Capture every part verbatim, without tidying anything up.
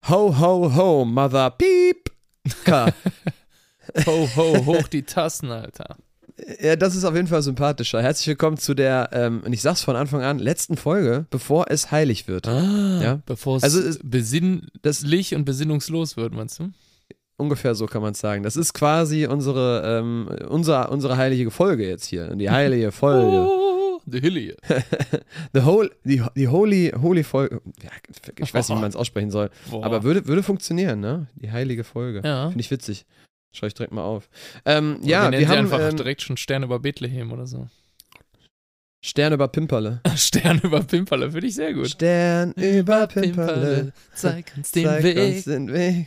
Ho, ho, ho, Mother Piep. K. Ho, ho, hoch die Tassen, Alter. Ja, das ist auf jeden Fall sympathischer. Herzlich willkommen zu der, ähm, und ich sag's von Anfang an, letzten Folge, bevor es heilig wird. Ah, ja? Bevor es also, besinnlich und besinnungslos wird, meinst du? Ungefähr so kann man es sagen. Das ist quasi unsere, ähm, unsere, unsere heilige Folge jetzt hier. Die heilige Folge. Oh, the Hilly. The whole, die, die holy, holy Folge. Ja, ich weiß nicht, wie man es aussprechen soll. Boah. Aber würde, würde funktionieren, ne? Die heilige Folge. Ja. Finde ich witzig. Schau ich direkt mal auf. Ähm, Oder ja, wir, nennen wir sie haben einfach ähm, direkt schon Stern über Bethlehem oder so. Stern über Pimperle. Stern über Pimperle, finde ich sehr gut. Stern über Pimperle, zeig uns den zeig Weg. uns den Weg.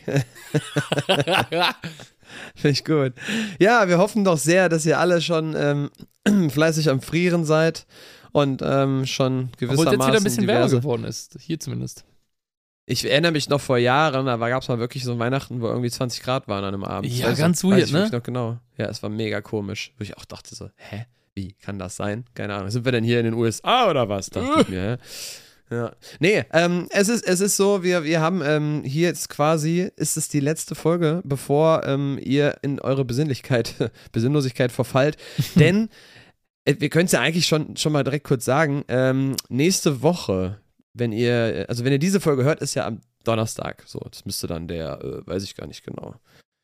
Finde ich gut. Ja, wir hoffen doch sehr, dass ihr alle schon ähm, fleißig am Frieren seid und ähm, schon gewissermaßen Obwohl es jetzt wieder ein bisschen wärmer diverse... geworden ist, hier zumindest. Ich erinnere mich noch vor Jahren, da gab es mal wirklich so Weihnachten, wo irgendwie zwanzig Grad waren an einem Abend. Ja, also, ganz weiß weird, ich ne? wirklich noch genau. Ja, es war mega komisch, wo ich auch dachte so, hä, wie kann das sein? Keine Ahnung. Sind wir denn hier in den U S A oder was? Dachte ich mir, hä? Ja. Nee, ähm, es ist, es ist so, wir, wir haben ähm, hier jetzt quasi, ist es die letzte Folge, bevor ähm, ihr in eure Besinnlichkeit, Besinnlosigkeit verfallt. Denn, äh, wir können es ja eigentlich schon, schon mal direkt kurz sagen, ähm, nächste Woche, wenn ihr, also wenn ihr diese Folge hört, ist ja am Donnerstag, so, das müsste dann der, äh, weiß ich gar nicht genau,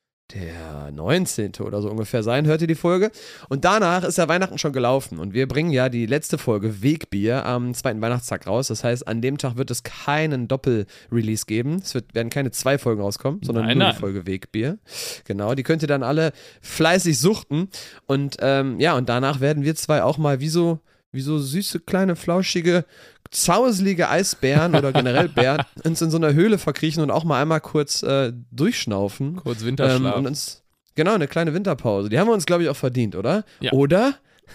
der neunzehnte oder so ungefähr sein, hört ihr die Folge. Und danach ist ja Weihnachten schon gelaufen und wir bringen ja die letzte Folge Wegbier am zweiten Weihnachtstag raus. Das heißt, an dem Tag wird es keinen Doppel-Release geben. Es wird, werden keine zwei Folgen rauskommen, sondern Nein, nur nein. die Folge Wegbier. Genau, die könnt ihr dann alle fleißig suchten. Und ähm, ja, und danach werden wir zwei auch mal wie so, wie so süße, kleine, flauschige, zauselige Eisbären oder generell Bären uns in so einer Höhle verkriechen und auch mal einmal kurz äh, durchschnaufen. Kurz Winterschlaf. Ähm, und uns, genau, eine kleine Winterpause. Die haben wir uns, glaube ich, auch verdient, oder? Ja. Oder?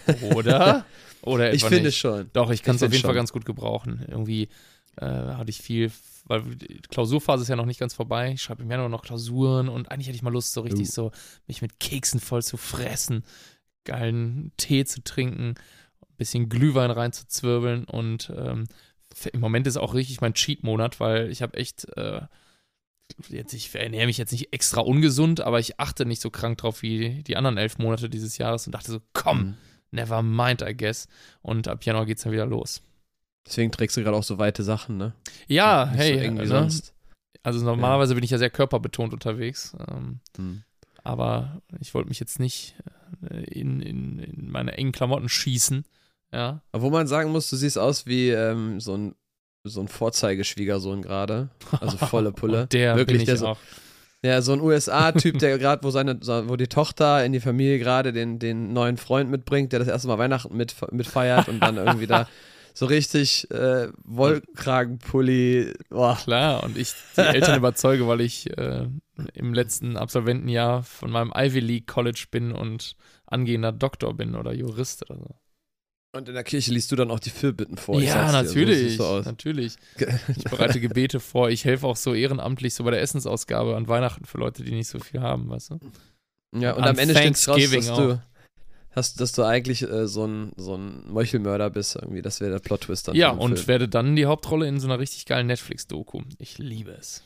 Oder? Oder etwa Ich finde nicht. schon. Doch, ich kann Ich es auf find jeden Fall schon. ganz gut gebrauchen. Irgendwie äh, hatte ich viel, weil die Klausurphase ist ja noch nicht ganz vorbei. Ich schreibe im Januar noch Klausuren und eigentlich hätte ich mal Lust, so richtig Uh. so mich mit Keksen voll zu fressen, geilen Tee zu trinken, ein bisschen Glühwein reinzuzwirbeln und ähm, im Moment ist auch richtig mein Cheat-Monat, weil ich habe echt, äh, jetzt, ich ernähre mich jetzt nicht extra ungesund, aber ich achte nicht so krank drauf wie die anderen elf Monate dieses Jahres und dachte so, komm, Mhm. never mind, I guess. Und ab Januar geht's dann wieder los. Deswegen trägst du gerade auch so weite Sachen, ne? Ja, Nicht hey, so eng wie ne? sonst. Also normalerweise bin ich ja sehr körperbetont unterwegs, ähm, Hm. aber ich wollte mich jetzt nicht äh, in, in, in meine engen Klamotten schießen, ja. Obwohl man sagen muss, du siehst aus wie ähm, so ein so ein Vorzeigeschwiegersohn gerade. Also volle Pulle. Und der Wirklich, bin ich der so, auch. Ja, so ein U S A-Typ, der gerade, wo seine, so- wo die Tochter in die Familie gerade den, den neuen Freund mitbringt, der das erste Mal Weihnachten mit, mitfeiert und dann irgendwie da so richtig äh, Wollkragenpulli. Boah. Klar, und ich die Eltern überzeuge, weil ich äh, im letzten Absolventenjahr von meinem Ivy League College bin und angehender Doktor bin oder Jurist oder so. Und in der Kirche liest du dann auch die Fürbitten vor. Ich Ja, sag's dir, so natürlich, siehst du aus. natürlich. Ich bereite Gebete vor. Ich helfe auch so ehrenamtlich so bei der Essensausgabe an Weihnachten für Leute, die nicht so viel haben, weißt du? Ja, und An am Ende stellt raus, dass Thanksgiving du, hast, dass du eigentlich äh, so, ein, so ein Meuchelmörder bist. Irgendwie. Das wäre der Plot-Twist dann. Ja, für den und Film. werde dann die Hauptrolle in so einer richtig geilen Netflix-Doku. Ich liebe es.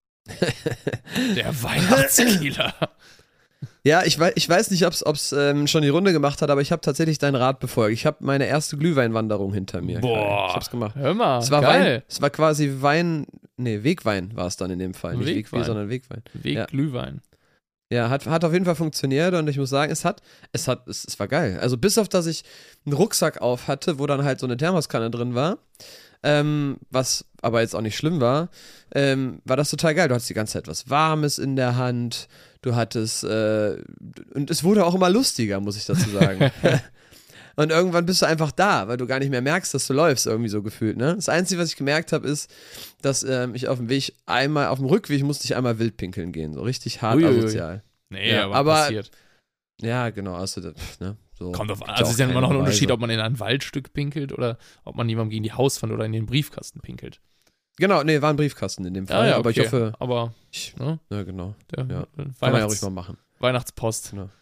Der Weihnachtskiller. Ja, ich weiß, ich weiß nicht, ob es ähm, schon die Runde gemacht hat, aber ich habe tatsächlich deinen Rat befolgt. Ich habe meine erste Glühweinwanderung hinter mir. Boah. Ich hab's gemacht. Hör mal, Es war geil. Wein, es war quasi Wein, nee, Wegwein war es dann in dem Fall. Nicht Wegwein. Wegbier, sondern Wegwein. Weg Ja. Glühwein. Ja, hat, hat auf jeden Fall funktioniert und ich muss sagen, es hat, es hat, es, es war geil. Also bis auf, dass ich einen Rucksack auf hatte, wo dann halt so eine Thermoskanne drin war, ähm, was aber jetzt auch nicht schlimm war, ähm, war das total geil. Du hattest die ganze Zeit was Warmes in der Hand, du hattest, äh, und es wurde auch immer lustiger, muss ich dazu sagen. Und irgendwann bist du einfach da, weil du gar nicht mehr merkst, dass du läufst, irgendwie so gefühlt, ne? Das Einzige, was ich gemerkt habe, ist, dass ähm, ich auf dem Weg einmal, auf dem Rückweg musste ich einmal wild pinkeln gehen, so richtig hart Uiuiui. asozial. Nee, Ja, aber, aber- passiert. Ja, genau, also, das, ne, so. Kommt auf an. Gibt's Also es ist ja auch immer noch ein keine Unterschied, Beweise. ob man in ein Waldstück pinkelt oder ob man jemandem gegen die Hauswand oder in den Briefkasten pinkelt. Genau, nee, war ein Briefkasten in dem Fall, Ah, ja, aber ich okay. hoffe, Aber ich, ne, ja, genau, der Ja. äh, kann man ja Weihnachts- ruhig mal machen. Weihnachtspost. Genau.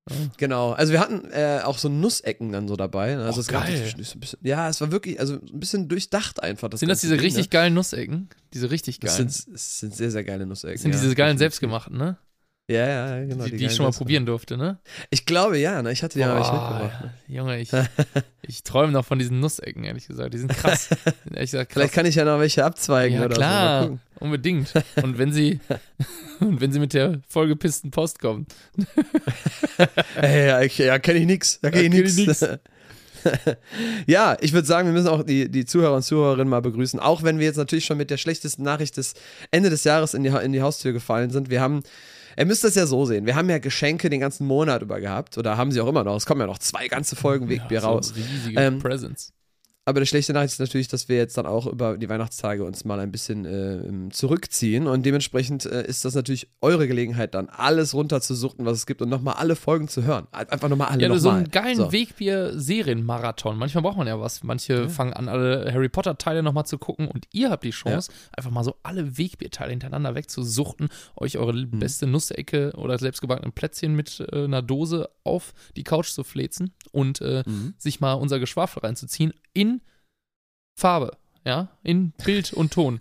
Genau, also wir hatten äh, auch so Nussecken dann so dabei. Also Oh, es gab geil. richtig- ein bisschen, ja, es war wirklich, also ein bisschen durchdacht einfach. Das Sind das ganze diese Ding, richtig ne? geilen Nussecken? Diese richtig Das geilen. sind, das sind sehr, sehr geile Nussecken. Das sind ja, diese geilen definitiv. selbstgemachten, ne? Ja, ja, genau. die, die ich geilen schon mal selbstgemachten. probieren durfte, ne? Ich glaube, ja, ne? Ich hatte die ja nicht Boah, mitgebracht. Ne? Junge, ich, ich träume noch von diesen Nussecken, ehrlich gesagt. Die sind krass. Die sind ehrlich gesagt krass. Vielleicht kann ich ja noch welche abzweigen Ja, oder klar. so. Mal gucken. Unbedingt. Und wenn sie, und wenn sie mit der vollgepissten Post kommen. Ey, ja, ich, ja kenne ich nix. Da kenne ich Da kenn ich nix. nix. Ja, ich würde sagen, wir müssen auch die, die Zuhörer und Zuhörerinnen mal begrüßen. Auch wenn wir jetzt natürlich schon mit der schlechtesten Nachricht des Ende des Jahres in die, in die Haustür gefallen sind. Wir haben, ihr müsst das ja so sehen, wir haben ja Geschenke den ganzen Monat über gehabt. Oder haben sie auch immer noch. Es kommen ja noch zwei ganze Folgen Wegbier so raus. Riesige Ähm, Presents. Aber die schlechte Nachricht ist natürlich, dass wir jetzt dann auch über die Weihnachtstage uns mal ein bisschen äh, zurückziehen und dementsprechend äh, ist das natürlich eure Gelegenheit dann, alles runterzusuchten, was es gibt und nochmal alle Folgen zu hören. Einfach nochmal alle Ja, nochmal. so einen geilen So. Wegbier-Serienmarathon. Manchmal braucht man ja was. Manche Ja. fangen an, alle Harry Potter-Teile nochmal zu gucken und ihr habt die Chance, einfach mal so alle Wegbier-Teile hintereinander wegzusuchten, euch eure Mhm. beste Nussecke oder selbstgebackenen Plätzchen mit äh, einer Dose auf die Couch zu flezen und äh, Mhm. sich mal unser Geschwafel reinzuziehen in Farbe, ja, in Bild und Ton.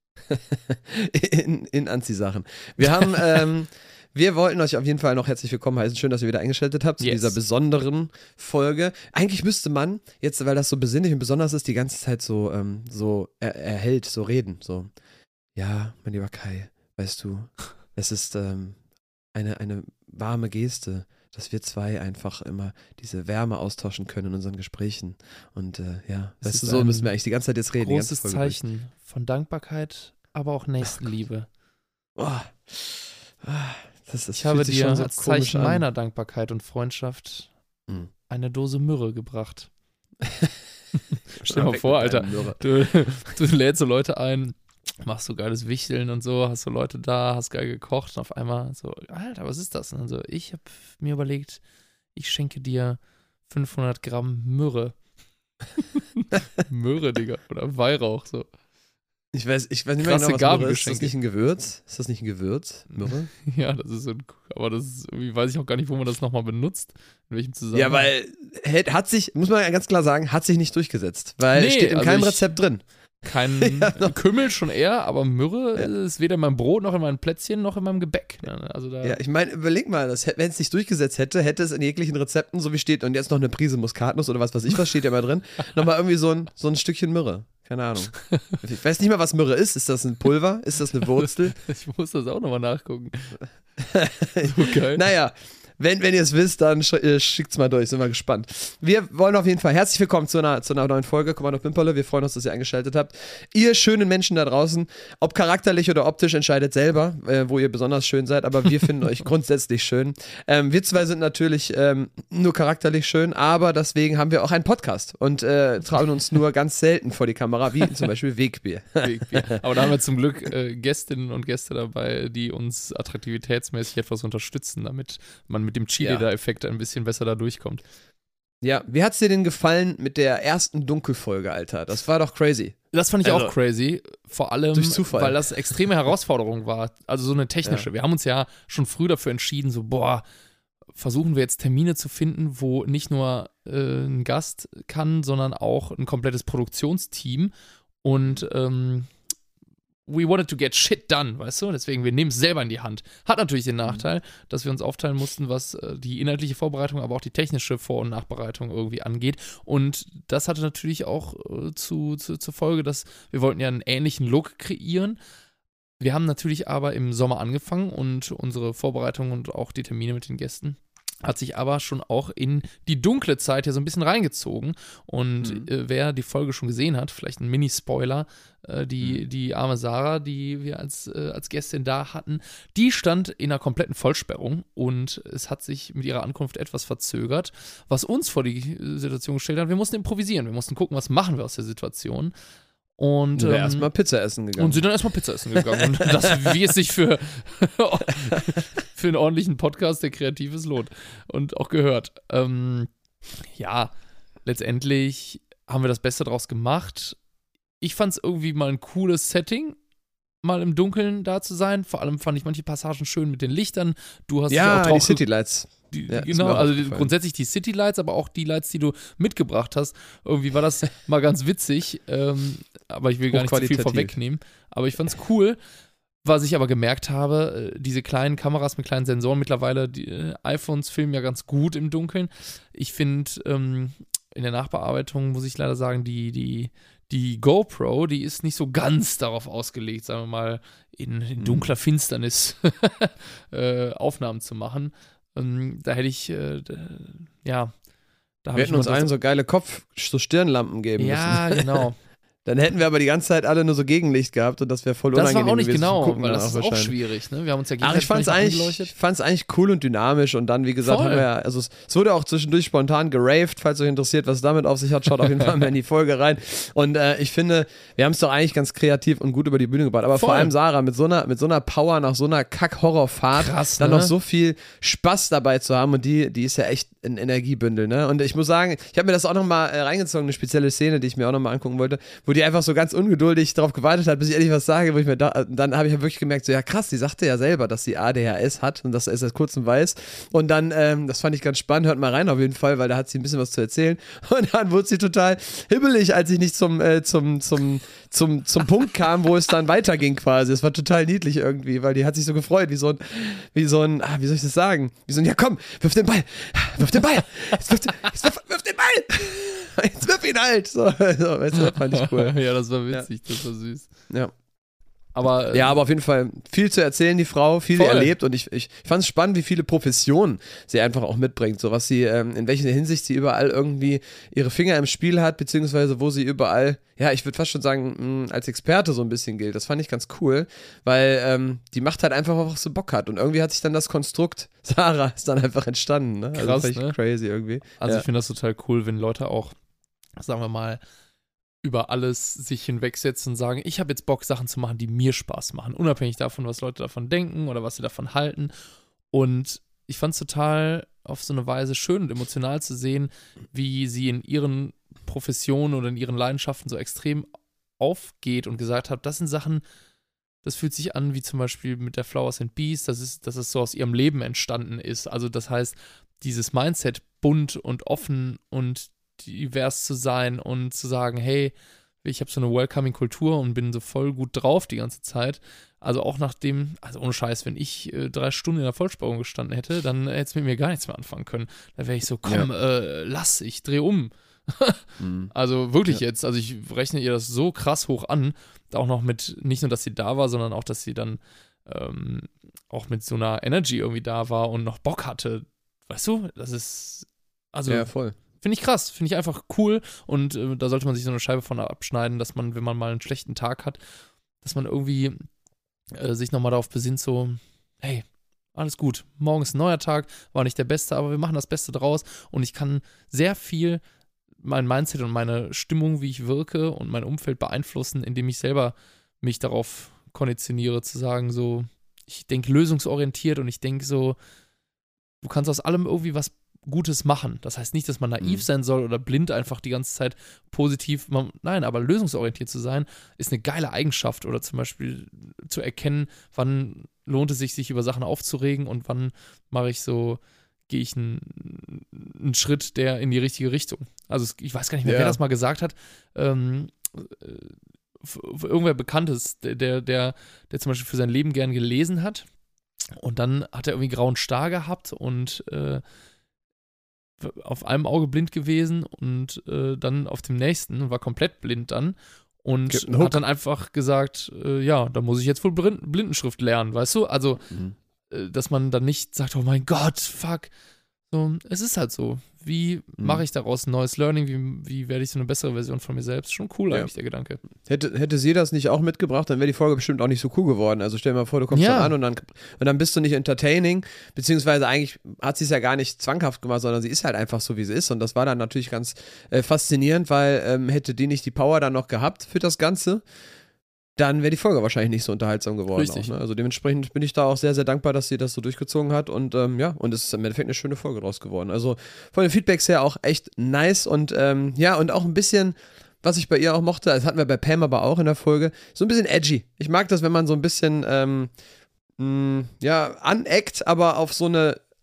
in, in Anziehsachen. Wir haben, ähm, wir wollten euch auf jeden Fall noch herzlich willkommen heißen. Schön, dass ihr wieder eingeschaltet habt zu Yes. dieser besonderen Folge. Eigentlich müsste man, jetzt, weil das so besinnlich und besonders ist, die ganze Zeit so, ähm, so er, erhält, so reden. So, ja, mein lieber Kai, weißt du, es ist ähm, eine, eine warme Geste, dass wir zwei einfach immer diese Wärme austauschen können in unseren Gesprächen. Und äh, ja, Es weißt ist du, so ein müssen wir eigentlich die ganze Zeit jetzt reden. die ganze Großes Folge durch. Zeichen von Dankbarkeit, aber auch Nächstenliebe. Oh. Ah, das, das Ich habe fühlt sich dir schon so als komisch Zeichen an. meiner Dankbarkeit und Freundschaft Hm. eine Dose Myrrhe gebracht. Stell dir mal Weg vor, mit Alter. deinem Myrrhe. Du, du lädst so Leute ein, machst so geiles Wichteln und so, hast so Leute da, hast geil gekocht und auf einmal so, Alter, was ist das? Und dann so, ich habe mir überlegt, ich schenke dir fünfhundert Gramm Myrrhe. Myrrhe, Digga. Oder Weihrauch, so. Ich weiß, ich weiß nicht mehr Krasse genau, was Myrrhe ist. Ist Gabengeschenke. das nicht ein Gewürz? Ist das nicht ein Gewürz? Myrrhe? Ja, das ist so ein, aber das ist, irgendwie weiß ich auch gar nicht, wo man das nochmal benutzt. In welchem Zusammenhang. Ja, weil hätt- hat sich, muss man ja ganz klar sagen, hat sich nicht durchgesetzt. Weil Nee, steht in also keinem ich- Rezept drin. Kein Ja, noch- Kümmel schon eher, aber Myrrhe Ja. ist weder in meinem Brot noch in meinem Plätzchen noch in meinem Gebäck. Ne? Also da, Ja, ich meine, überleg mal, das hätt- wenn es sich durchgesetzt hätte, hätte es in jeglichen Rezepten, so wie steht, und jetzt noch eine Prise Muskatnuss oder was weiß ich, was steht ja mal drin, nochmal irgendwie so ein, so ein Stückchen Myrrhe. Keine Ahnung. Ich weiß nicht mal, was Myrrhe ist. Ist das ein Pulver? Ist das eine Wurzel? ich muss das auch nochmal nachgucken. So geil. Naja, wenn, wenn ihr es wisst, dann sch äh, schickt's mal durch, sind wir gespannt. Wir wollen auf jeden Fall herzlich willkommen zu einer, zu einer neuen Folge Kommando Pimperle. Wir freuen uns, dass ihr eingeschaltet habt. Ihr schönen Menschen da draußen, ob charakterlich oder optisch, entscheidet selber, äh, wo ihr besonders schön seid, aber wir finden euch grundsätzlich schön. Ähm, wir zwei sind natürlich ähm, nur charakterlich schön, aber deswegen haben wir auch einen Podcast und äh, trauen uns nur ganz selten vor die Kamera, wie zum Beispiel Wegbier. Wegbier. Aber da haben wir zum Glück äh, Gästinnen und Gäste dabei, die uns attraktivitätsmäßig etwas unterstützen, damit man mit dem Cheerleader-Effekt ein bisschen besser da durchkommt. Ja, wie hat's dir denn gefallen mit der ersten Dunkelfolge, Alter? Das war doch crazy. Das fand ich Also, auch crazy, vor allem, durch Zufall. weil das extreme Herausforderung war, also so eine technische. Ja. Wir haben uns ja schon früh dafür entschieden, so, boah, versuchen wir jetzt Termine zu finden, wo nicht nur äh, ein Gast kann, sondern auch ein komplettes Produktionsteam und ähm, we wanted to get shit done, weißt du? Deswegen, wir nehmen es selber in die Hand. Hat natürlich den Nachteil, dass wir uns aufteilen mussten, was äh, die inhaltliche Vorbereitung, aber auch die technische Vor- und Nachbereitung irgendwie angeht. Und das hatte natürlich auch äh, zu, zu, zur Folge, dass wir wollten ja einen ähnlichen Look kreieren. Wir haben natürlich aber im Sommer angefangen und unsere Vorbereitung und auch die Termine mit den Gästen hat sich aber schon auch in die dunkle Zeit ja so ein bisschen reingezogen. Und Mhm. äh, wer die Folge schon gesehen hat, vielleicht ein Mini-Spoiler, äh, die, die arme Sarah, die wir als, äh, als Gästin da hatten, die stand in einer kompletten Vollsperrung und es hat sich mit ihrer Ankunft etwas verzögert, was uns vor die äh, Situation gestellt hat. Wir mussten improvisieren, wir mussten gucken, was machen wir aus der Situation. Und, Wir sind ähm, erstmal Pizza essen gegangen. und sind dann erstmal Pizza essen gegangen. Und das, wie es sich für, für einen ordentlichen Podcast, der kreativ ist, lohnt. Und auch gehört. Ähm, ja, letztendlich haben wir das Beste draus gemacht. Ich fand es irgendwie mal ein cooles Setting, mal im Dunkeln da zu sein. Vor allem fand ich manche Passagen schön mit den Lichtern. Du hast dich ja, auch die drauf Citylights. Die, Ja, genau, also die, grundsätzlich die City Lights, aber auch die Lights, die du mitgebracht hast. Irgendwie war das mal ganz witzig, ähm, aber ich will gar nicht zu viel vorwegnehmen. Aber ich fand's cool. Was ich aber gemerkt habe, diese kleinen Kameras mit kleinen Sensoren, mittlerweile, die äh, iPhones filmen ja ganz gut im Dunkeln. Ich finde, ähm, in der Nachbearbeitung muss ich leider sagen, die, die, die GoPro, die ist nicht so ganz darauf ausgelegt, sagen wir mal, in, in dunkler Finsternis äh, Aufnahmen zu machen. Ähm, da hätte ich, äh, d- ja, da Wir hätten uns allen so geile Kopf-, so Stirnlampen geben ja, müssen. Ja, genau. Dann hätten wir aber die ganze Zeit alle nur so Gegenlicht gehabt und das wäre voll unangenehm Das war auch nicht gewesen genau, zu gucken, weil das ist auch wahrscheinlich. schwierig, ne? Wir haben uns ja Ach, ich fand's eigentlich, ich fand's eigentlich cool und dynamisch und dann, wie gesagt, Voll. haben wir ja, also es, es wurde auch zwischendurch spontan geraved, falls euch interessiert, was es damit auf sich hat, schaut auf jeden Fall mal in die Folge rein. Und äh, ich finde, wir haben es doch eigentlich ganz kreativ und gut über die Bühne gebracht, aber Voll. vor allem Sarah, mit so einer, mit so einer Power nach so einer Kack-Horrorfahrt, Krass, dann ne? noch so viel Spaß dabei zu haben und die, die ist ja echt ein Energiebündel, ne? Und ich muss sagen, ich habe mir das auch nochmal äh, reingezogen, eine spezielle Szene, die ich mir auch nochmal angucken wollte, wo die einfach so ganz ungeduldig darauf gewartet hat, bis ich endlich was sage, wo ich mir da, dann habe ich ja wirklich gemerkt, so ja krass, die sagte ja selber, dass sie A D H S hat und dass er es seit kurzem weiß und dann, ähm, das fand ich ganz spannend, hört mal rein auf jeden Fall, weil da hat sie ein bisschen was zu erzählen und dann wurde sie total hibbelig, als ich nicht zum, äh, zum, zum, zum, zum Punkt kam, wo es dann weiterging quasi, es war total niedlich irgendwie, weil die hat sich so gefreut, wie so ein, wie so ein, ah, wie soll ich das sagen, wie so ein, ja komm, wirf den Ball, wirf den Ball, jetzt wirf, jetzt wirf, wirf den Ball, jetzt wirf ihn halt, so, so weißt du, das fand ich cool. Ja, das war witzig, ja. Das war süß. Ja. Aber, ja, aber auf jeden Fall viel zu erzählen, die Frau, viel Voll. erlebt und ich, ich, ich fand es spannend, wie viele Professionen sie einfach auch mitbringt, so was sie, ähm, in welcher Hinsicht sie überall irgendwie ihre Finger im Spiel hat, beziehungsweise wo sie überall, ja, ich würde fast schon sagen, mh, als Experte so ein bisschen gilt. Das fand ich ganz cool, weil ähm, die macht halt einfach, was sie Bock hat und irgendwie hat sich dann das Konstrukt Sarah ist dann einfach entstanden, ne? Also Krass, das fand ich ne? crazy irgendwie. Also ja. ich finde das total cool, wenn Leute auch, sagen wir mal, über alles sich hinwegsetzen und sagen, ich habe jetzt Bock, Sachen zu machen, die mir Spaß machen, unabhängig davon, was Leute davon denken oder was sie davon halten. Und ich fand es total auf so eine Weise schön und emotional zu sehen, wie sie in ihren Professionen oder in ihren Leidenschaften so extrem aufgeht und gesagt hat, das sind Sachen, das fühlt sich an wie zum Beispiel mit der Flowers and Bees, das ist, dass es so aus ihrem Leben entstanden ist. Also das heißt, dieses Mindset bunt und offen und divers zu sein und zu sagen, hey, ich habe so eine welcoming-Kultur und bin so voll gut drauf die ganze Zeit. Also auch nachdem, also ohne Scheiß, wenn ich äh, drei Stunden in der Vollsperrung gestanden hätte, dann hätte es mit mir gar nichts mehr anfangen können. Da wäre ich so, komm, ja. äh, lass, ich drehe um. mhm. Also wirklich ja. jetzt, also ich rechne ihr das so krass hoch an, auch noch mit, nicht nur, dass sie da war, sondern auch, dass sie dann ähm, auch mit so einer Energy irgendwie da war und noch Bock hatte. Weißt du, das ist, also ja, voll. Finde ich krass, finde ich einfach cool und äh, da sollte man sich so eine Scheibe von abschneiden, dass man, wenn man mal einen schlechten Tag hat, dass man irgendwie äh, sich nochmal darauf besinnt, so, hey, alles gut, morgen ist ein neuer Tag, war nicht der beste, aber wir machen das Beste draus und ich kann sehr viel mein Mindset und meine Stimmung, wie ich wirke und mein Umfeld beeinflussen, indem ich selber mich darauf konditioniere, zu sagen, so, ich denke lösungsorientiert und ich denke so, du kannst aus allem irgendwie was Gutes machen. Das heißt nicht, dass man naiv mhm. sein soll oder blind einfach die ganze Zeit positiv, man, nein, aber lösungsorientiert zu sein, ist eine geile Eigenschaft oder zum Beispiel zu erkennen, wann lohnt es sich, sich über Sachen aufzuregen und wann mache ich so, gehe ich einen, einen Schritt, der in die richtige Richtung. Also ich weiß gar nicht mehr, ja. wer das mal gesagt hat, ähm, irgendwer Bekanntes, der, der, der, der zum Beispiel für sein Leben gern gelesen hat und dann hat er irgendwie grauen Star gehabt und äh, auf einem Auge blind gewesen und äh, dann auf dem nächsten, war komplett blind dann und hat dann einfach gesagt, äh, ja, da muss ich jetzt wohl Blind- Blindenschrift lernen, weißt du? Also, mhm. äh, dass man dann nicht sagt, oh mein Gott, fuck. So, es ist halt so. Wie mhm. mache ich daraus ein neues Learning? Wie, wie werde ich so eine bessere Version von mir selbst? Schon cool ja. eigentlich, der Gedanke. Hätte, hätte sie das nicht auch mitgebracht, dann wäre die Folge bestimmt auch nicht so cool geworden. Also stell dir mal vor, du kommst ja. dann an und dann, und dann bist du nicht entertaining, beziehungsweise eigentlich hat sie es ja gar nicht zwanghaft gemacht, sondern sie ist halt einfach so, wie sie ist. Und das war dann natürlich ganz äh, faszinierend, weil ähm, hätte die nicht die Power dann noch gehabt für das Ganze, dann wäre die Folge wahrscheinlich nicht so unterhaltsam geworden. Auch, ne? Also dementsprechend bin ich da auch sehr, sehr dankbar, dass sie das so durchgezogen hat und ähm, ja, und es ist im Endeffekt eine schöne Folge draus geworden. Also von den Feedbacks her auch echt nice und ähm, ja, und auch ein bisschen, was ich bei ihr auch mochte, das hatten wir bei Pam aber auch in der Folge, so ein bisschen edgy. Ich mag das, wenn man so ein bisschen ähm, mh, ja, aneckt, aber auf so eine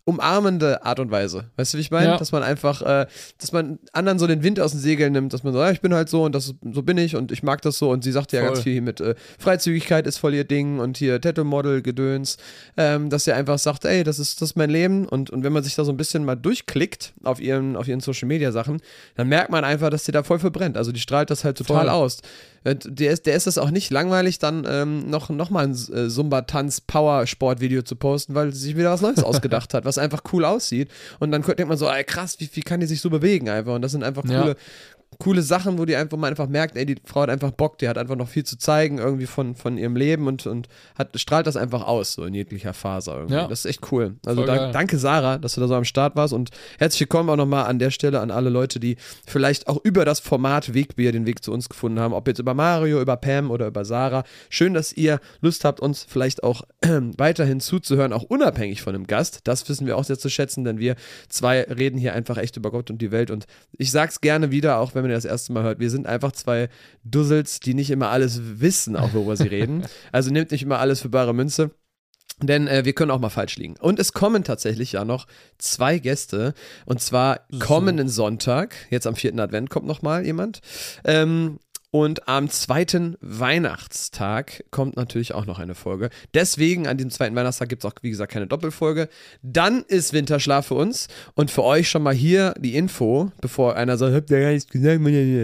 umarmende Art und Weise. Weißt du, wie ich meine? Ja. Dass man einfach, äh, dass man anderen so den Wind aus den Segeln nimmt, dass man so, ja, ich bin halt so und das, so bin ich und ich mag das so und sie sagt ja Voll. ganz viel hier mit äh, Freizügigkeit ist voll ihr Ding und hier Tattoo-Model-Gedöns, ähm, dass sie einfach sagt, ey, das ist, das ist mein Leben und, und wenn man sich da so ein bisschen mal durchklickt auf ihren, auf ihren Social-Media-Sachen, dann merkt man einfach, dass sie da voll verbrennt. Also die strahlt das halt total Voll. aus. Der ist, der ist das auch nicht langweilig, dann ähm, noch, noch mal ein äh, Zumba-Tanz-Power-Sport-Video zu posten, weil sie sich wieder was Neues ausgedacht hat, was einfach cool aussieht. Und dann denkt man so, ey, krass, wie, wie kann die sich so bewegen einfach? Und das sind einfach Ja. coole, coole Sachen, wo die einfach man einfach merkt, ey, die Frau hat einfach Bock, die hat einfach noch viel zu zeigen irgendwie von, von ihrem Leben und, und hat, strahlt das einfach aus, so in jeglicher Phase irgendwie. Ja. Das ist echt cool. Also Voll da, geil. danke Sarah, dass du da so am Start warst und herzlich willkommen auch nochmal an der Stelle an alle Leute, die vielleicht auch über das Format Wegbier den Weg zu uns gefunden haben, ob jetzt über Mario, über Pam oder über Sarah. Schön, dass ihr Lust habt, uns vielleicht auch äh, weiterhin zuzuhören, auch unabhängig von dem Gast. Das wissen wir auch sehr zu schätzen, denn wir zwei reden hier einfach echt über Gott und die Welt und ich sag's gerne wieder, auch wenn man das erste Mal hört, wir sind einfach zwei Dussels, die nicht immer alles wissen, auch worüber sie reden. Also nehmt nicht immer alles für bare Münze. Denn äh, wir können auch mal falsch liegen. Und es kommen tatsächlich ja noch zwei Gäste. Und zwar So. kommenden Sonntag, jetzt am vierten Advent kommt noch mal jemand. Ähm, und am zweiten Weihnachtstag kommt natürlich auch noch eine Folge. Deswegen, an diesem zweiten Weihnachtstag gibt es auch, wie gesagt, keine Doppelfolge. Dann ist Winterschlaf für uns. Und für euch schon mal hier die Info, bevor einer sagt, habt ihr gar nichts gesagt?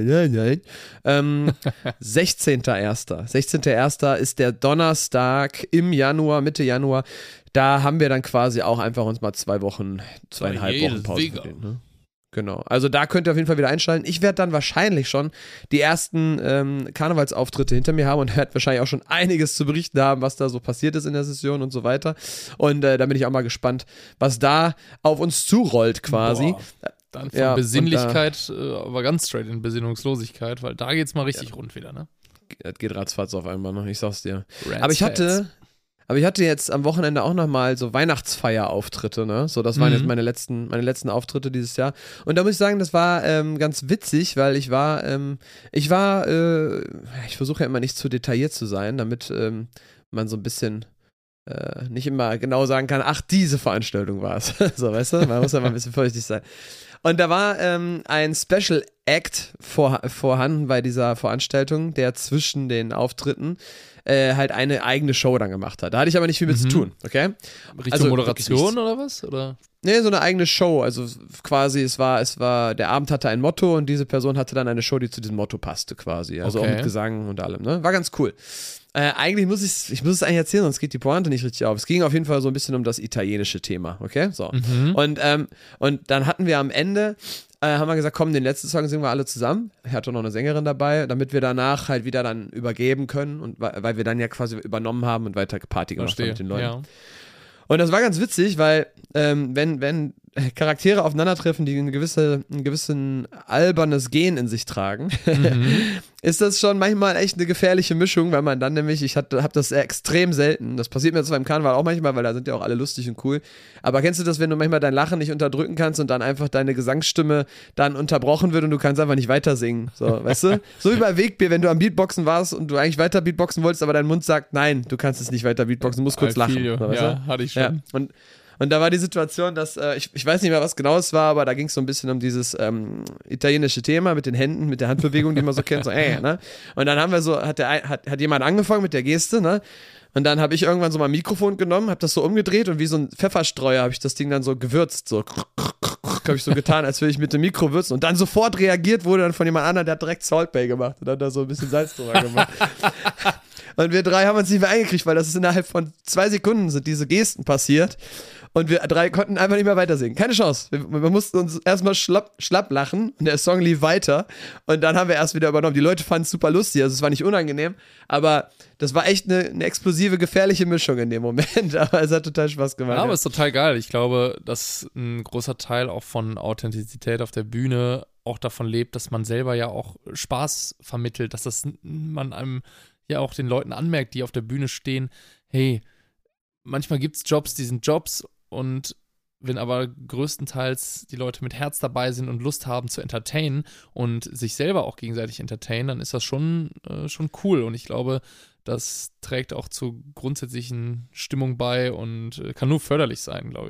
ähm, sechzehnter erster sechzehnter erster ist der Donnerstag im Januar, Mitte Januar. Da haben wir dann quasi auch einfach uns mal zwei Wochen, zweieinhalb jedes Wochen Pause Wege. verdient, ne? Genau, also da könnt ihr auf jeden Fall wieder einschalten. Ich werde dann wahrscheinlich schon die ersten ähm, Karnevalsauftritte hinter mir haben und werde wahrscheinlich auch schon einiges zu berichten haben, was da so passiert ist in der Session und so weiter. Und äh, da bin ich auch mal gespannt, was da auf uns zurollt quasi. Boah. Dann von Ja, und Besinnlichkeit, äh, aber ganz straight in Besinnungslosigkeit, weil da geht's mal richtig rund wieder, ne? Das geht ratzfatz auf einmal noch, ich sag's dir. Rats, Aber ich Fats. hatte, aber ich hatte jetzt am Wochenende auch nochmal so Weihnachtsfeierauftritte, ne? So, das waren Mhm. jetzt meine letzten, meine letzten Auftritte dieses Jahr. Und da muss ich sagen, das war ähm, ganz witzig, weil ich war, ähm, ich war, äh, ich versuche ja immer nicht zu detailliert zu sein, damit ähm, man so ein bisschen äh, nicht immer genau sagen kann, ach, diese Veranstaltung war es. So, weißt du? Man muss ja mal ein bisschen vorsichtig sein. Und da war ähm, ein Special Act vor, vorhanden bei dieser Veranstaltung, der zwischen den Auftritten äh, halt eine eigene Show dann gemacht hat. Da hatte ich aber nicht viel mit Mhm. zu tun, okay? Richtung Also, Moderation wirklich oder was? Oder? Nee, so eine eigene Show. Also quasi, es war, es war, der Abend hatte ein Motto und diese Person hatte dann eine Show, die zu diesem Motto passte quasi. Also Okay. auch mit Gesang und allem, ne? War ganz cool. Äh, eigentlich muss ich ich muss es eigentlich erzählen, sonst geht die Pointe nicht richtig auf. Es ging auf jeden Fall so ein bisschen um das italienische Thema, okay? So. Mhm. Und, ähm, und dann hatten wir am Ende, äh, haben wir gesagt, komm, den letzten Song singen wir alle zusammen. Er hatte noch eine Sängerin dabei, damit wir danach halt wieder dann übergeben können und weil weil wir dann ja quasi übernommen haben und weiter Party gemacht haben Verstehe. mit den Leuten. Ja. Und das war ganz witzig, weil ähm, wenn, wenn Charaktere aufeinandertreffen, die ein, gewisse, ein gewissen albernes Gen in sich tragen, Mhm. ist das schon manchmal echt eine gefährliche Mischung, weil man dann nämlich, ich habe das extrem selten, das passiert mir zwar im Karneval auch manchmal, weil da sind ja auch alle lustig und cool, aber kennst du das, wenn du manchmal dein Lachen nicht unterdrücken kannst und dann einfach deine Gesangsstimme dann unterbrochen wird und du kannst einfach nicht weiter singen, so, weißt du? So wie bei Wegbier, wenn du am Beatboxen warst und du eigentlich weiter Beatboxen wolltest, aber dein Mund sagt, nein, du kannst es nicht weiter Beatboxen, du musst kurz I lachen. feel you. So, weißt Ja, du? hatte ich schon. Ja, und, und da war die Situation, dass, äh, ich, ich weiß nicht mehr, was genau es war, aber da ging es so ein bisschen um dieses ähm, italienische Thema mit den Händen, mit der Handbewegung, die man so kennt, so, ey, ne? Und dann haben wir so, hat, der, ein- hat, hat jemand angefangen mit der Geste, ne? Und dann habe ich irgendwann so mal ein Mikrofon genommen, habe das so umgedreht und wie so ein Pfefferstreuer habe ich das Ding dann so gewürzt, so habe ich so getan, als würde ich mit dem Mikro würzen und dann sofort reagiert wurde dann von jemand anderem, der hat direkt Salt Bay gemacht und hat da so ein bisschen Salz drüber gemacht. Und wir drei haben uns nicht mehr eingekriegt, weil das ist innerhalb von zwei Sekunden sind diese Gesten passiert. Und wir drei konnten einfach nicht mehr weitersingen. Keine Chance. Wir, wir mussten uns erstmal schlapp, schlapp lachen und der Song lief weiter. Und dann haben wir erst wieder übernommen. Die Leute fanden es super lustig, also es war nicht unangenehm. Aber das war echt eine, eine explosive, gefährliche Mischung in dem Moment. Aber es hat total Spaß gemacht. Ja, aber Ja. ist total geil. Ich glaube, dass ein großer Teil auch von Authentizität auf der Bühne auch davon lebt, dass man selber ja auch Spaß vermittelt, dass das man einem ja auch den Leuten anmerkt, die auf der Bühne stehen, hey, manchmal gibt es Jobs, die sind Jobs und wenn aber größtenteils die Leute mit Herz dabei sind und Lust haben zu entertainen und sich selber auch gegenseitig entertainen, dann ist das schon, äh, schon cool und ich glaube, das trägt auch zur grundsätzlichen Stimmung bei und äh, kann nur förderlich sein, glaube ich.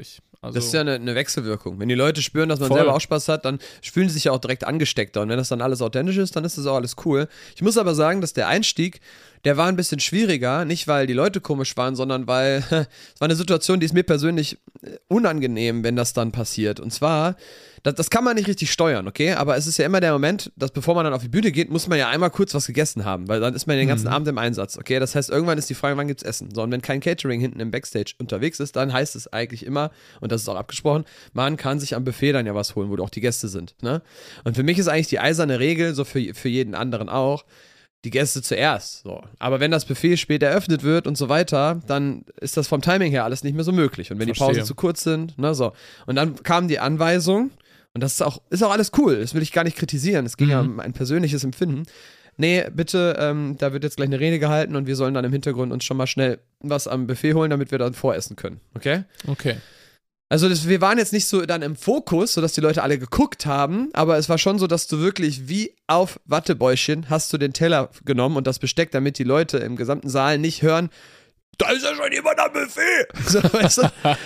Also, das ist ja eine, eine Wechselwirkung. Wenn die Leute spüren, dass man Voll. selber auch Spaß hat, dann fühlen sie sich ja auch direkt angesteckter. Und wenn das dann alles authentisch ist, dann ist das auch alles cool. Ich muss aber sagen, dass der Einstieg, der war ein bisschen schwieriger. Nicht, weil die Leute komisch waren, sondern weil es war eine Situation, die ist mir persönlich unangenehm, wenn das dann passiert. Und zwar, das, das kann man nicht richtig steuern, okay? Aber es ist ja immer der Moment, dass bevor man dann auf die Bühne geht, muss man ja einmal kurz was gegessen haben, weil dann ist man den ganzen Mhm. Abend im Einsatz, okay? Das heißt, irgendwann ist die Frage, wann gibt's Essen? So, und wenn kein Catering hinten im Backstage unterwegs ist, dann heißt es eigentlich immer, und das ist auch abgesprochen, man kann sich am Buffet dann ja was holen, wo auch die Gäste sind, ne? Und für mich ist eigentlich die eiserne Regel, so für, für jeden anderen auch, die Gäste zuerst. So. Aber wenn das Buffet spät eröffnet wird und so weiter, dann ist das vom Timing her alles nicht mehr so möglich. Und wenn Verstehe. die Pausen zu kurz sind, ne, so. Und dann kam die Anweisung, und das ist auch, ist auch alles cool, das will ich gar nicht kritisieren, es ging Mhm. ja um ein persönliches Empfinden. Nee, bitte, ähm, da wird jetzt gleich eine Rede gehalten und wir sollen dann im Hintergrund uns schon mal schnell was am Buffet holen, damit wir dann voressen können, okay? okay. Also das, wir waren jetzt nicht so dann im Fokus, sodass die Leute alle geguckt haben, aber es war schon so, dass du wirklich wie auf Wattebäuschen hast du den Teller genommen und das Besteck, damit die Leute im gesamten Saal nicht hören, da ist ja schon jemand am Buffet. So, weißt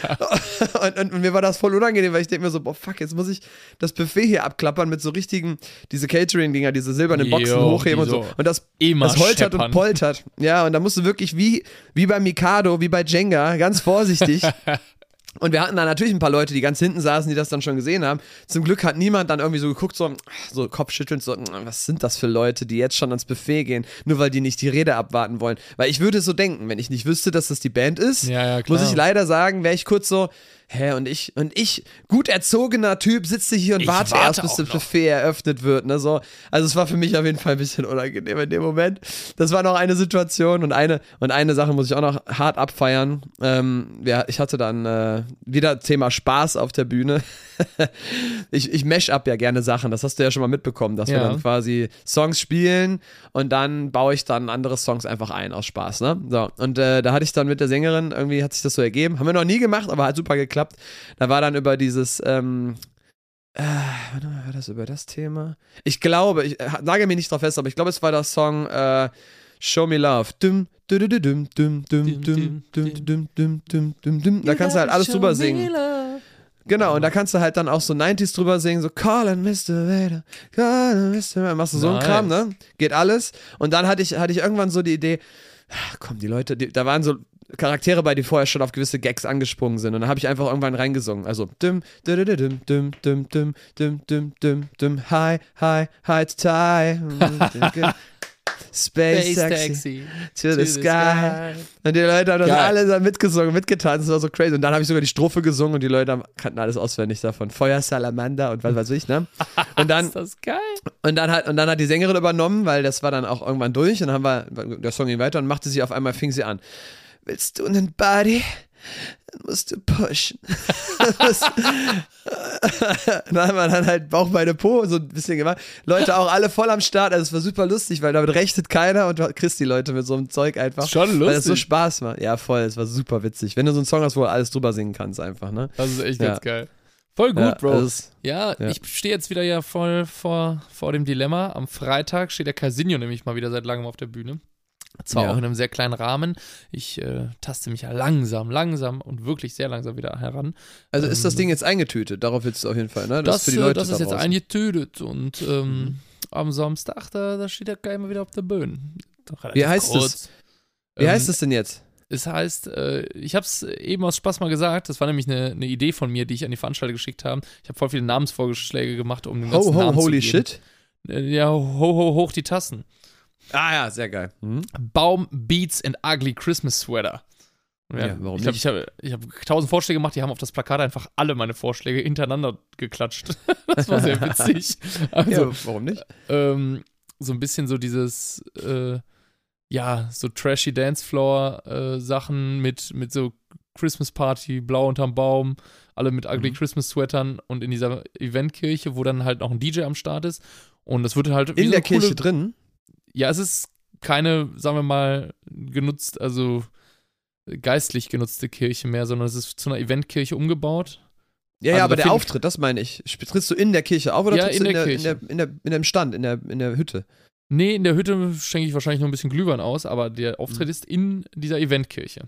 du? und, und, und mir war das voll unangenehm, weil ich denke mir so, boah, fuck, jetzt muss ich das Buffet hier abklappern mit so richtigen, diese Catering-Dinger, diese silbernen Boxen Jo, hochheben die und so. so Und das, immer das holtert scheppern. und poltert. Ja, und da musst du wirklich wie, wie bei Mikado, wie bei Jenga, ganz vorsichtig. Und wir hatten da natürlich ein paar Leute, die ganz hinten saßen, die das dann schon gesehen haben. Zum Glück hat niemand dann irgendwie so geguckt, so, so kopfschüttelnd, so, was sind das für Leute, die jetzt schon ans Buffet gehen, nur weil die nicht die Rede abwarten wollen. Weil ich würde so denken, wenn ich nicht wüsste, dass das die Band ist, Ja, ja, klar. muss ich leider sagen, wäre ich kurz so, hä, und ich, und ich, gut erzogener Typ, sitze hier und Ich warte, warte erst, bis auch das noch. Buffet eröffnet wird, ne, so. Also es war für mich auf jeden Fall ein bisschen unangenehm in dem Moment. Das war noch eine Situation und eine, und eine Sache muss ich auch noch hart abfeiern. Ähm, ja, ich hatte dann äh, wieder Thema Spaß auf der Bühne. ich, ich mash up ja gerne Sachen, das hast du ja schon mal mitbekommen, dass wir Ja. dann quasi Songs spielen und dann baue ich dann andere Songs einfach ein aus Spaß, ne? So, und äh, da hatte ich dann mit der Sängerin, irgendwie hat sich das so ergeben, haben wir noch nie gemacht, aber hat super geklappt. Da war dann über dieses, ähm, äh, warte mal, war das über das Thema? Ich glaube, ich äh, nagel mich nicht drauf fest, aber ich glaube, es war der Song äh, Show Me Love. Dum, dum, dum, dum, dum, dum, dum, dum, dum, dum, dum, dum, dum. Da kannst du halt alles drüber singen. Genau, und da kannst du halt dann auch so neunziger drüber singen, so Callin' Mister Vader, Callin' Mister Vader, machst du so einen Nice. Kram, ne? Geht alles. Und dann hatte ich, hatte ich irgendwann so die Idee, ach, komm, die Leute, die, da waren so Charaktere bei, die vorher schon auf gewisse Gags angesprungen sind. Und dann habe ich einfach irgendwann reingesungen. Also, dum, dum, dum, dum, dum, dum, dum, dum, dum, dum, dum, hi, hi, hi to tie. Space, Space Taxi, Taxi to the sky. Und die Leute haben das Geil. alle dann mitgesungen, mitgetanzt, das war so crazy. Und dann habe ich sogar die Strophe gesungen und die Leute haben- kannten alles auswendig davon. Feuer, Salamander und was weiß ich, ne? Und dann, Ist das geil? und dann hat, und dann hat die Sängerin übernommen, weil das war dann auch irgendwann durch und dann haben wir, der Song ging weiter und machte sie auf einmal, fing sie an. Willst du einen Body? Dann musst du pushen. Dann haben wir dann halt Bauch, Beine, Po so ein bisschen gemacht. Leute auch alle voll am Start, also es war super lustig, weil damit rechnet keiner und du kriegst die Leute mit so einem Zeug einfach. Schon Weil es so lustig. Spaß macht. Ja, voll, es war super witzig. Wenn du so einen Song hast, wo du alles drüber singen kannst einfach, ne? Das ist echt Ja. ganz geil. Voll gut, Ja, Bro. also es- Ja, Ja. ich stehe jetzt wieder ja voll vor, vor dem Dilemma. Am Freitag steht der Casinho nämlich mal wieder seit langem auf der Bühne. Zwar Ja. auch in einem sehr kleinen Rahmen. Ich äh, taste mich ja langsam, langsam und wirklich sehr langsam wieder heran. Also ist das Ähm, Ding jetzt eingetütet? Darauf willst du auf jeden Fall, ne? Das, ist für die äh, Leute das da ist jetzt draußen. eingetütet und ähm, Mhm. am Samstag, da, da steht der Guy immer wieder auf der Bühne. Relativ Wie heißt kurz. es? Wie Ähm, heißt es denn jetzt? Es heißt, äh, ich habe es eben aus Spaß mal gesagt, das war nämlich eine, eine Idee von mir, die ich an die Veranstalter geschickt habe. Ich habe voll viele Namensvorschläge gemacht, um den ganzen Ho, ho, Namen holy zu geben. shit. Äh, Ja, ho, ho, hoch die Tassen. Ah ja, sehr geil. Mhm. Baum, Beats and Ugly Christmas Sweater. Und Ja, warum ich glaub, nicht? Ich habe ich hab tausend Vorschläge gemacht, die haben auf das Plakat einfach alle meine Vorschläge hintereinander geklatscht. Das war sehr witzig. Also, Ja, warum nicht? ähm, so ein bisschen so dieses, äh, ja, so trashy Dancefloor-Sachen mit, mit so Christmas Party, blau unterm Baum, alle mit ugly Mhm. Christmas Sweatern und in dieser Eventkirche, wo dann halt noch ein D J am Start ist. Und das wird halt wie In so der eine coole, Kirche drin? Ja, es ist keine, sagen wir mal, genutzt, also geistlich genutzte Kirche mehr, sondern es ist zu einer Eventkirche umgebaut. Ja, Also ja, aber da der find- Auftritt, das meine ich. Sp- Trittst du in der Kirche auf oder Ja, trittst in du in der der, in, Kirche. der, in, der, in dem Stand, in der, in der Hütte? Nee, in der Hütte schenke ich wahrscheinlich noch ein bisschen Glühwein aus, aber der Auftritt Mhm. ist in dieser Eventkirche.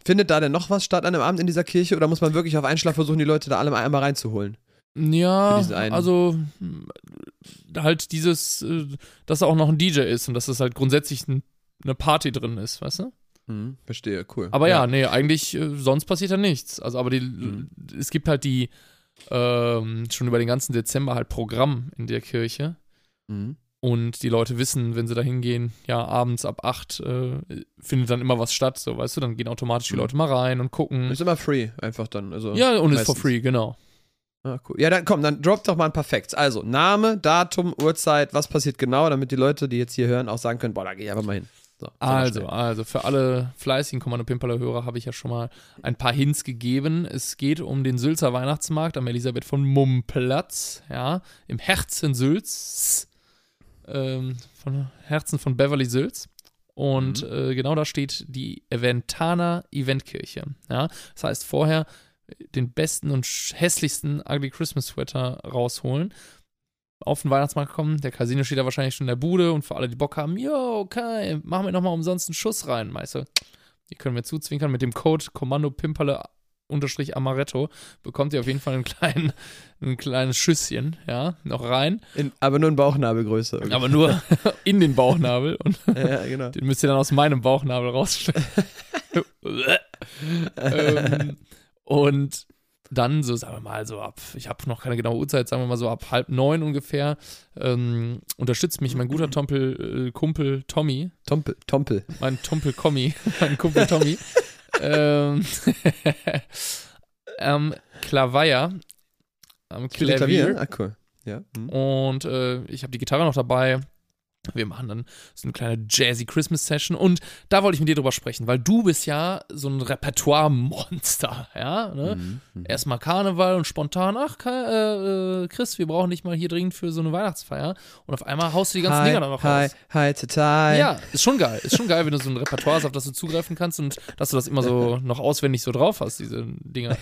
findet da denn noch was statt an einem Abend in dieser Kirche oder muss man wirklich auf einen Schlag versuchen, die Leute da alle einmal reinzuholen? Ja, also halt dieses, dass da auch noch ein D J ist und dass das halt grundsätzlich ein, eine Party drin ist, weißt du? Mhm, verstehe, cool. Aber ja, ja nee, eigentlich, äh, sonst passiert da nichts. Also, aber die, mhm. es gibt halt die, ähm, schon über den ganzen Dezember halt Programm in der Kirche. Mhm. Und die Leute wissen, wenn sie da hingehen, ja, abends ab acht äh, findet dann immer was statt, so, weißt du, dann gehen automatisch die Leute mal rein und gucken. Ist immer free, einfach dann. Also ja, und meistens. ist for free, genau. Ah, cool. Ja, dann komm, dann drop doch mal ein paar Facts. Also, Name, Datum, Uhrzeit, was passiert genau, damit die Leute, die jetzt hier hören, auch sagen können, boah, da geh ich einfach mal hin. So, also, also, für alle fleißigen Kommando Pimperle-Hörer habe ich ja schon mal ein paar Hints gegeben. Es geht um den Sülzer Weihnachtsmarkt am Elisabeth von Mummplatz, ja, im Herzen Sülz, ähm, von Herzen von Beverly Sülz. Und mhm. äh, genau da steht die Eventana Eventkirche, ja. Das heißt, vorher den besten und hässlichsten Ugly Christmas Sweater rausholen, auf den Weihnachtsmarkt kommen, der Casino steht da wahrscheinlich schon in der Bude und für alle, die Bock haben, jo, okay, machen wir nochmal umsonst einen Schuss rein, Meister. Die können wir zuzwinkern mit dem Code Kommando Pimperle unterstrich Amaretto, bekommt ihr auf jeden Fall einen kleinen, ein kleines Schüsschen, ja, noch rein. In, aber nur in Bauchnabelgröße. Irgendwie. Aber nur in den Bauchnabel und ja, genau. Den müsst ihr dann aus meinem Bauchnabel rausstellen. ähm, Und dann so, sagen wir mal, so ab, ich habe noch keine genaue Uhrzeit, sagen wir mal so ab halb neun ungefähr, ähm, unterstützt mich mein guter Tompel, äh, Kumpel Tommy. Tompel, Tompel. Mein Tompel Kommi, mein Kumpel Tommy. ähm, am Klavier. Am Klavier. Klavier? Ah, cool. Ja. Mhm. Und äh, ich habe die Gitarre noch dabei. Wir machen dann so eine kleine Jazzy Christmas Session und da wollte ich mit dir drüber sprechen, weil du bist ja so ein Repertoire-Monster, ja, ne? Mhm, Erstmal Karneval und spontan, ach, äh, Chris, wir brauchen dich mal hier dringend für so eine Weihnachtsfeier und auf einmal haust du die ganzen hi, Dinger dann noch hi, raus. Hi, total. Ja, ist schon geil, ist schon geil, wenn du so ein Repertoire hast, auf das du zugreifen kannst und dass du das immer so noch auswendig so drauf hast, diese Dinger.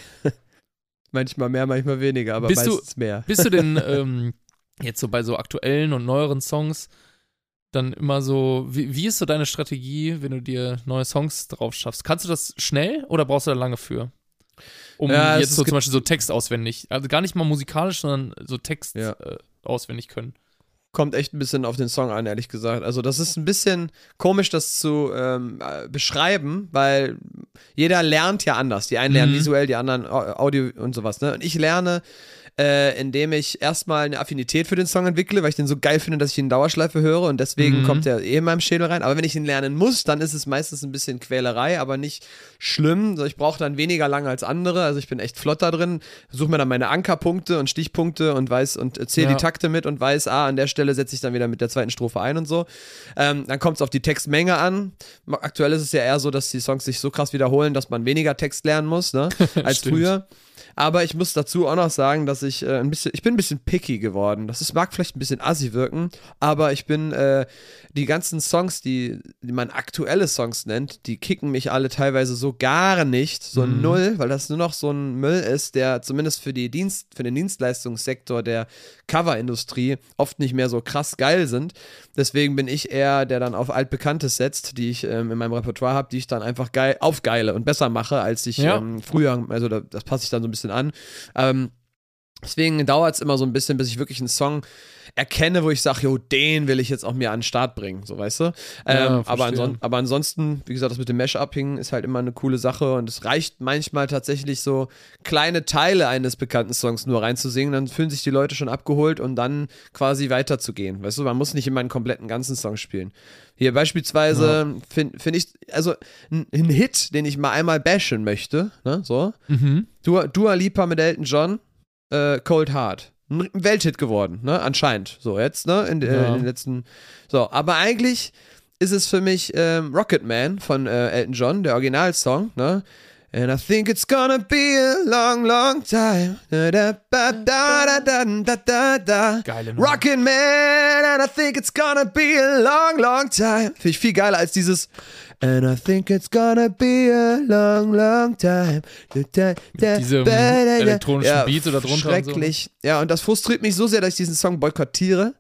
Manchmal mehr, manchmal weniger, aber bist meistens du, mehr. Bist du denn ähm, jetzt so bei so aktuellen und neueren Songs dann immer so, wie, wie ist so deine Strategie, wenn du dir neue Songs drauf schaffst? Kannst du das schnell oder brauchst du da lange für? Um ja, jetzt so zum Beispiel so Text auswendig, also gar nicht mal musikalisch, sondern so Text ja. äh, auswendig können. Kommt echt ein bisschen auf den Song an, ehrlich gesagt. Also das ist ein bisschen komisch, das zu ähm, beschreiben, weil jeder lernt ja anders. Die einen lernen mhm. visuell, die anderen Audio und sowas. Ne? Und ich lerne, äh, indem ich erstmal eine Affinität für den Song entwickle, weil ich den so geil finde, dass ich ihn in Dauerschleife höre und deswegen mhm. kommt er eh in meinem Schädel rein. Aber wenn ich ihn lernen muss, dann ist es meistens ein bisschen Quälerei, aber nicht schlimm. Also ich brauche dann weniger lange als andere. Also ich bin echt flott da drin, suche mir dann meine Ankerpunkte und Stichpunkte und weiß und zähle ja. die Takte mit und weiß, ah, an der Stelle setze ich dann wieder mit der zweiten Strophe ein und so. Ähm, dann kommt es auf die Textmenge an. Aktuell ist es ja eher so, dass die Songs sich so krass wiederholen, dass man weniger Text lernen muss, ne, als früher. Aber ich muss dazu auch noch sagen, dass ich äh, ein bisschen, ich bin ein bisschen picky geworden. Das ist, mag vielleicht ein bisschen assi wirken, aber ich bin, äh, die ganzen Songs, die, die man aktuelle Songs nennt, die kicken mich alle teilweise so gar nicht, so mhm. null, weil das nur noch so ein Müll ist, der zumindest für die Dienst, für den Dienstleistungssektor der Coverindustrie oft nicht mehr so krass geil sind. Deswegen bin ich eher, der dann auf Altbekanntes setzt, die ich ähm, in meinem Repertoire habe, die ich dann einfach geil aufgeile und besser mache, als ich ja. ähm, früher, also da, das passe ich dann so ein bisschen an. Ähm, deswegen dauert es immer so ein bisschen, bis ich wirklich einen Song erkenne, wo ich sage, jo, den will ich jetzt auch mir an den Start bringen, so, weißt du? Ähm, ja, aber, anson- aber ansonsten, wie gesagt, das mit dem Mash-Upping ist halt immer eine coole Sache und es reicht manchmal tatsächlich so kleine Teile eines bekannten Songs nur reinzusingen, dann fühlen sich die Leute schon abgeholt und dann quasi weiterzugehen, weißt du? Man muss nicht immer einen kompletten ganzen Song spielen. Hier beispielsweise ja. finde find ich, also ein, ein Hit, den ich mal einmal bashen möchte, ne, so, mhm. Dua, Dua Lipa mit Elton John, äh, Cold Heart. Ein Welthit geworden, ne, anscheinend, so jetzt, ne, in, äh, ja. in den letzten, so, aber eigentlich ist es für mich ähm, Rocket Man von äh, Elton John, der Originalsong, ne, and I think it's gonna be a long, long time, da, da, da, da, da, da, da, da. Geile Nummer. Rocket Man, and I think it's gonna be a long, long time, finde ich viel geiler als dieses and I think it's gonna be a long, long time. Da, da, da, Mit diesem da, da, da. elektronischen ja, Beat oder drunter schrecklich. und so. Ja, und das frustriert mich so sehr, dass ich diesen Song boykottiere.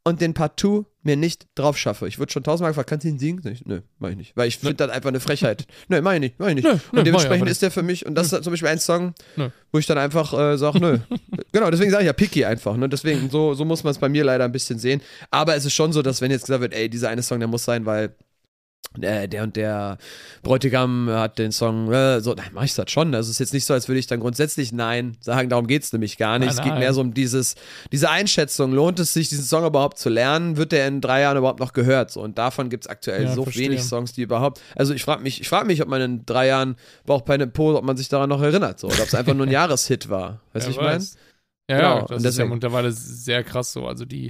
und den partout mir nicht drauf schaffe. Ich würde schon tausendmal gefragt, kannst du ihn singen? Ich, nö, mach ich nicht. Weil ich finde das einfach eine Frechheit. Nö, mach ich nicht, mach ich nicht. Nö, nö, und dementsprechend mach ich ist der für mich, und das Nö. ist zum Beispiel ein Song, Nö. wo ich dann einfach äh, sage, nö. Genau, deswegen sage ich ja picky einfach. Ne? Deswegen, so, so muss man es bei mir leider ein bisschen sehen. Aber es ist schon so, dass wenn jetzt gesagt wird, ey, dieser eine Song, der muss sein, weil äh, der und der Bräutigam hat den Song, äh, so, dann mach ich das schon. Also es ist jetzt nicht so, als würde ich dann grundsätzlich nein sagen, darum geht es nämlich gar nicht. Nein, es geht nein. mehr so um dieses, diese Einschätzung, lohnt es sich, diesen Song überhaupt zu lernen? Wird der in drei Jahren überhaupt noch gehört? So, und davon gibt es aktuell Ja, so verstehe. wenig Songs, die überhaupt, also ich frage mich, ich frage mich, ob man in drei Jahren Bauchpeine Po, ob man sich daran noch erinnert, so, oder ob es einfach nur ein Jahreshit war. Weißt du, Wer ich meine? weiß. Ja, Genau, ja, das und ist ja deswegen- mittlerweile sehr krass so. Also die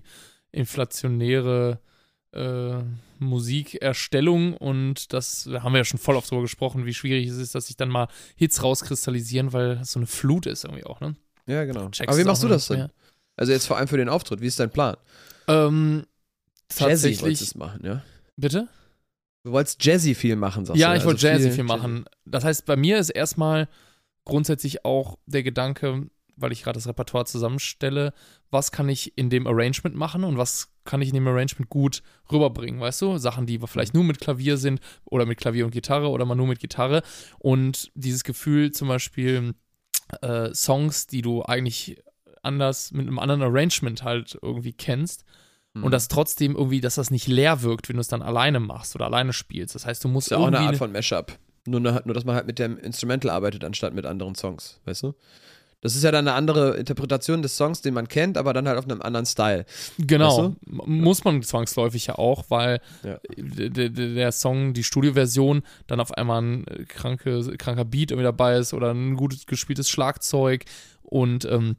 inflationäre äh, Musikerstellung, und das da haben wir ja schon voll oft drüber gesprochen, wie schwierig es ist, dass sich dann mal Hits rauskristallisieren, weil es so eine Flut ist irgendwie auch, ne? Ja, genau. Checkst Aber wie es machst auch du das nicht denn? mehr. Also jetzt vor allem für den Auftritt, wie ist dein Plan? Ähm, Jazzy wolltest du tatsächlich. es machen, ja? Bitte? Du wolltest Jazzy viel machen, sagst Ja, du. ich Also wollte Jazzy viel machen. Das heißt, bei mir ist erstmal grundsätzlich auch der Gedanke, weil ich gerade das Repertoire zusammenstelle, was kann ich in dem Arrangement machen und was kann ich in dem Arrangement gut rüberbringen, weißt du? Sachen, die vielleicht nur mit Klavier sind oder mit Klavier und Gitarre oder mal nur mit Gitarre. Und dieses Gefühl zum Beispiel äh, Songs, die du eigentlich anders mit einem anderen Arrangement halt irgendwie kennst, Mhm. und das trotzdem irgendwie, dass das nicht leer wirkt, wenn du es dann alleine machst oder alleine spielst. Das heißt, du musst ist ja auch eine irgendwie Art von Mashup. Nur, eine, nur, dass man halt mit dem Instrumental arbeitet, anstatt mit anderen Songs, weißt du? Das ist ja dann eine andere Interpretation des Songs, den man kennt, aber dann halt auf einem anderen Style. Genau, Weißt M- muss man zwangsläufig ja auch, weil Ja. d- d- d- der Song, die Studioversion, dann auf einmal ein äh, kranke, kranker Beat irgendwie dabei ist oder ein gut gespieltes Schlagzeug und ähm,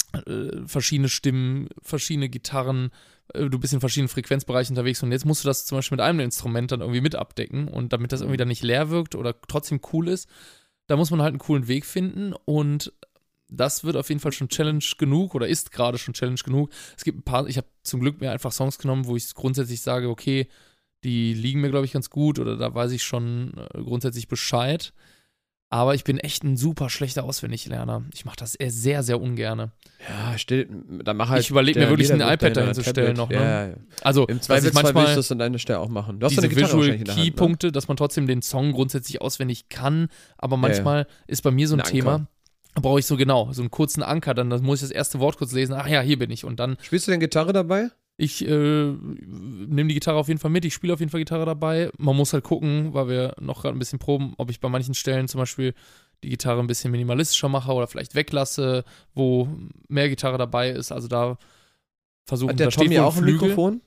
äh, verschiedene Stimmen, verschiedene Gitarren, äh, du bist in verschiedenen Frequenzbereichen unterwegs, und jetzt musst du das zum Beispiel mit einem Instrument dann irgendwie mit abdecken, und damit das irgendwie dann nicht leer wirkt oder trotzdem cool ist, da muss man halt einen coolen Weg finden, und das wird auf jeden Fall schon Challenge genug oder ist gerade schon Challenge genug. Es gibt ein paar, ich habe zum Glück mir einfach Songs genommen, wo ich grundsätzlich sage, okay, die liegen mir, glaube ich, ganz gut, oder da weiß ich schon äh, grundsätzlich Bescheid. Aber ich bin echt ein super schlechter Auswendiglerner. Ich mache das eher sehr, sehr ungerne. Ja, still, dann mach halt. Ich überleg mir der wirklich, ein Liederbuch iPad dahin dahin oder zu Tablet. stellen noch, ne? Ja, ja. Also, Im dass ich Zweifelsfall willst manchmal du es an deiner Stelle auch machen. Du hast so diese eine Gitarre Visual wahrscheinlich in der Hand, ne? Key-Punkte, dass man trotzdem den Song grundsätzlich auswendig kann, aber manchmal ist bei mir so ein, Ein Thema, Anker. da brauche ich so genau, so einen kurzen Anker, dann, dann muss ich das erste Wort kurz lesen, ach ja, hier bin ich, und dann Spielst du denn Gitarre dabei? Ich äh, nehme die Gitarre auf jeden Fall mit, ich spiele auf jeden Fall Gitarre dabei. Man muss halt gucken, weil wir noch gerade ein bisschen proben, ob ich bei manchen Stellen zum Beispiel die Gitarre ein bisschen minimalistischer mache oder vielleicht weglasse, wo mehr Gitarre dabei ist. Also da versuchen, Hat der da steht Tommy wohl auch ein Flügel. Mikrofon?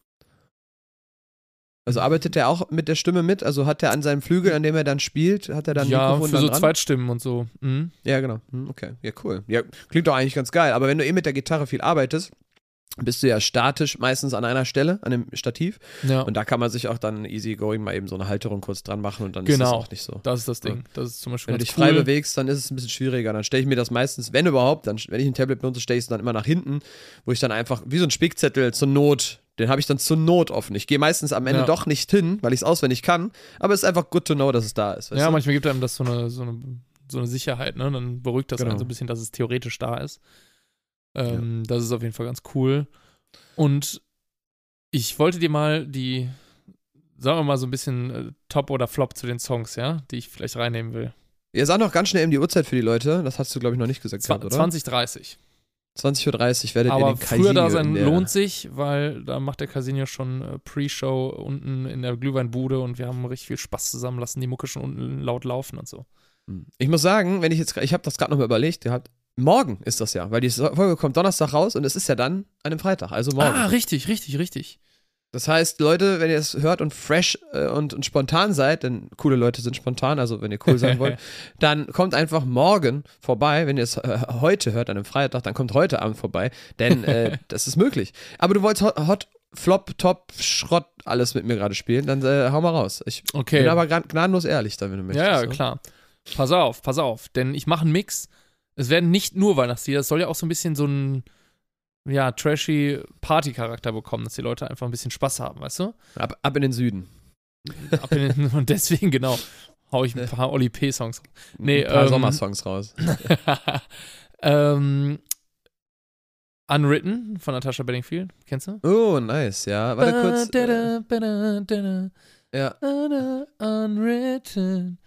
Also arbeitet der auch mit der Stimme mit? Also hat er an seinem Flügel, an dem er dann spielt, hat er dann ein Ja, Mikrofon für dann so dran? Zweitstimmen und so. Mhm. Ja, genau. Hm, okay, ja, cool. Ja, klingt doch eigentlich ganz geil. Aber wenn du eh mit der Gitarre viel arbeitest, bist du ja statisch meistens an einer Stelle, an dem Stativ. Ja, Und da kann man sich auch dann easy going mal eben so eine Halterung kurz dran machen und dann ist Genau. das auch nicht so. das ist das Ding. Das ist zum Beispiel Wenn du ganz dich cool. frei bewegst, dann ist es ein bisschen schwieriger. Dann stelle ich mir das meistens, wenn überhaupt, dann, wenn ich ein Tablet benutze, stelle ich es dann immer nach hinten, wo ich dann einfach, wie so ein Spickzettel zur Not, den habe ich dann zur Not offen. Ich gehe meistens am Ende Ja. doch nicht hin, weil ich es auswendig kann, aber es ist einfach good to know, dass es da ist. Weißt Ja, du? manchmal gibt einem das so eine, so eine, so eine Sicherheit, ne? Dann beruhigt das Genau. einen so ein bisschen, dass es theoretisch da ist. Ähm, Das ist auf jeden Fall ganz cool. Und ich wollte dir mal die, sagen wir mal, so ein bisschen äh, Top oder Flop zu den Songs, ja, die ich vielleicht reinnehmen will. Ihr sagt noch ganz schnell eben die Uhrzeit für die Leute, das hast du, glaube ich, noch nicht gesagt, Zwa- gehabt, oder? zwanzig dreißig. zwanzig Uhr dreißig werdet ihr Aber den früher da Casino sein in der- lohnt sich, weil da macht der Casino schon äh, Pre-Show unten in der Glühweinbude, und wir haben richtig viel Spaß zusammen, lassen die Mucke schon unten laut laufen und so. Ich muss sagen, wenn ich jetzt, ich habe das gerade noch mal überlegt, gehabt, morgen ist das ja, weil die Folge kommt Donnerstag raus und es ist ja dann an einem Freitag, also morgen. Ah, richtig, richtig, richtig. Das heißt, Leute, wenn ihr es hört und fresh äh, und, und spontan seid, denn coole Leute sind spontan, also wenn ihr cool sein wollt, dann kommt einfach morgen vorbei. Wenn ihr es äh, heute hört, an einem Freitag, dann kommt heute Abend vorbei, denn äh, das ist möglich. Aber du wolltest Hot, Hot Flop, Top, Schrott alles mit mir gerade spielen, dann äh, hau mal raus. Ich Okay. bin aber gra- gnadenlos ehrlich, da wenn du möchtest. Ja, ja, ne? klar. Pass auf, pass auf, denn ich mache einen Mix. Es werden nicht nur Weihnachtslieder, es soll ja auch so ein bisschen so ein, ja, trashy Party-Charakter bekommen, dass die Leute einfach ein bisschen Spaß haben, weißt du? Ab, ab in den Süden. Ab in den, und deswegen, genau, hau ich ein paar Oli P-Songs. Nee, ein paar ähm, Sommersongs raus. ähm, Unwritten von Natasha Bedingfield. Kennst du? Oh, nice, ja. Warte kurz. Äh, ja. Unwritten.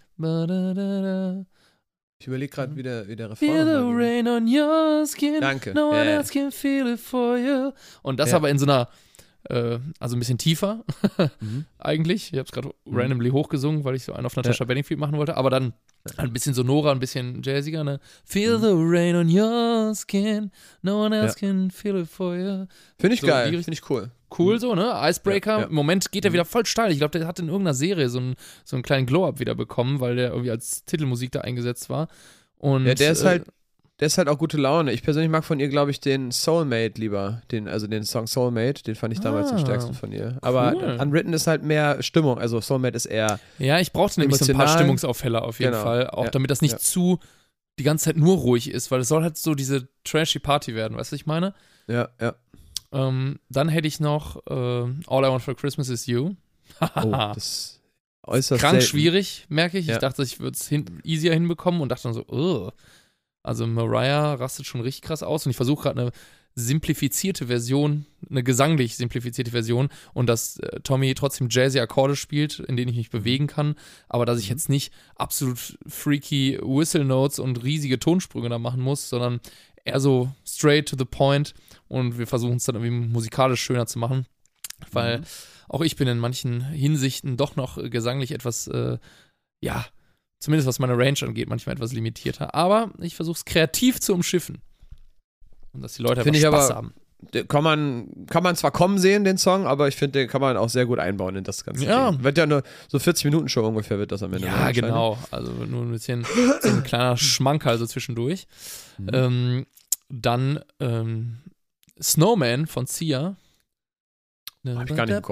Ich überlege gerade, wie der, wie der Refrain Feel the nochmal ging. rain on your skin. Danke. No one Ja, ja. else can feel it for you. Und das Ja. aber in so einer, äh, also ein bisschen tiefer Mhm. eigentlich. Ich habe es gerade Mhm. randomly hochgesungen, weil ich so einen auf Natasha Bedingfield machen wollte. Aber dann ein bisschen sonorer, ein bisschen jazziger. Ne? Feel Mhm. the rain on your skin. No one else Ja. can feel it for you. Finde ich So, geil, die- finde ich cool. Cool so, ne? Icebreaker. Ja, ja. Im Moment geht er Mhm. wieder voll steil. Ich glaube, der hat in irgendeiner Serie so einen, so einen kleinen Glow-Up wieder bekommen, weil der irgendwie als Titelmusik da eingesetzt war. Und, Ja, der ist äh, halt, der ist halt auch gute Laune. Ich persönlich mag von ihr, glaube ich, den Soulmate lieber. Den, also den Song Soulmate, den fand ich damals Ah, am stärksten von ihr. Aber cool. Unwritten ist halt mehr Stimmung. Also Soulmate ist eher, Ja, ich brauchte nämlich so ein paar emotional. Stimmungsaufheller auf jeden Genau. Fall. Auch Ja. damit das nicht Ja. zu die ganze Zeit nur ruhig ist, weil es soll halt so diese trashy Party werden, weißt du, was ich meine? ja, ja. Ähm, dann hätte ich noch äh, All I Want for Christmas is You. Oh, das ist äußerst Krank selten. schwierig, merke ich. Ja. Ich dachte, ich würde es hin easier hinbekommen und dachte dann so, ugh. Also Mariah rastet schon richtig krass aus und ich versuche gerade eine simplifizierte Version, eine gesanglich simplifizierte Version und dass äh, Tommy trotzdem jazzy Akkorde spielt, in denen ich mich bewegen kann, aber dass ich Mhm. jetzt nicht absolut freaky Whistle Notes und riesige Tonsprünge da machen muss, sondern eher so straight to the point und wir versuchen es dann irgendwie musikalisch schöner zu machen, weil Mhm. auch ich bin in manchen Hinsichten doch noch äh, gesanglich etwas, äh, ja, zumindest was meine Range angeht, manchmal etwas limitierter. Aber ich versuche es kreativ zu umschiffen. Und dass die Leute einfach Finde ich Spaß aber- haben. Den kann man, kann man zwar kommen sehen, den Song, aber ich finde, den kann man auch sehr gut einbauen in das Ganze. Ja. Ding. Wird ja nur so vierzig Minuten Show ungefähr wird das am Ende. Ja, wahrscheinlich. genau. Also nur ein bisschen so ein kleiner Schmankerl so zwischendurch. Mhm. Ähm, dann ähm, Snowman von Sia. Hab ich gar nicht im Ohr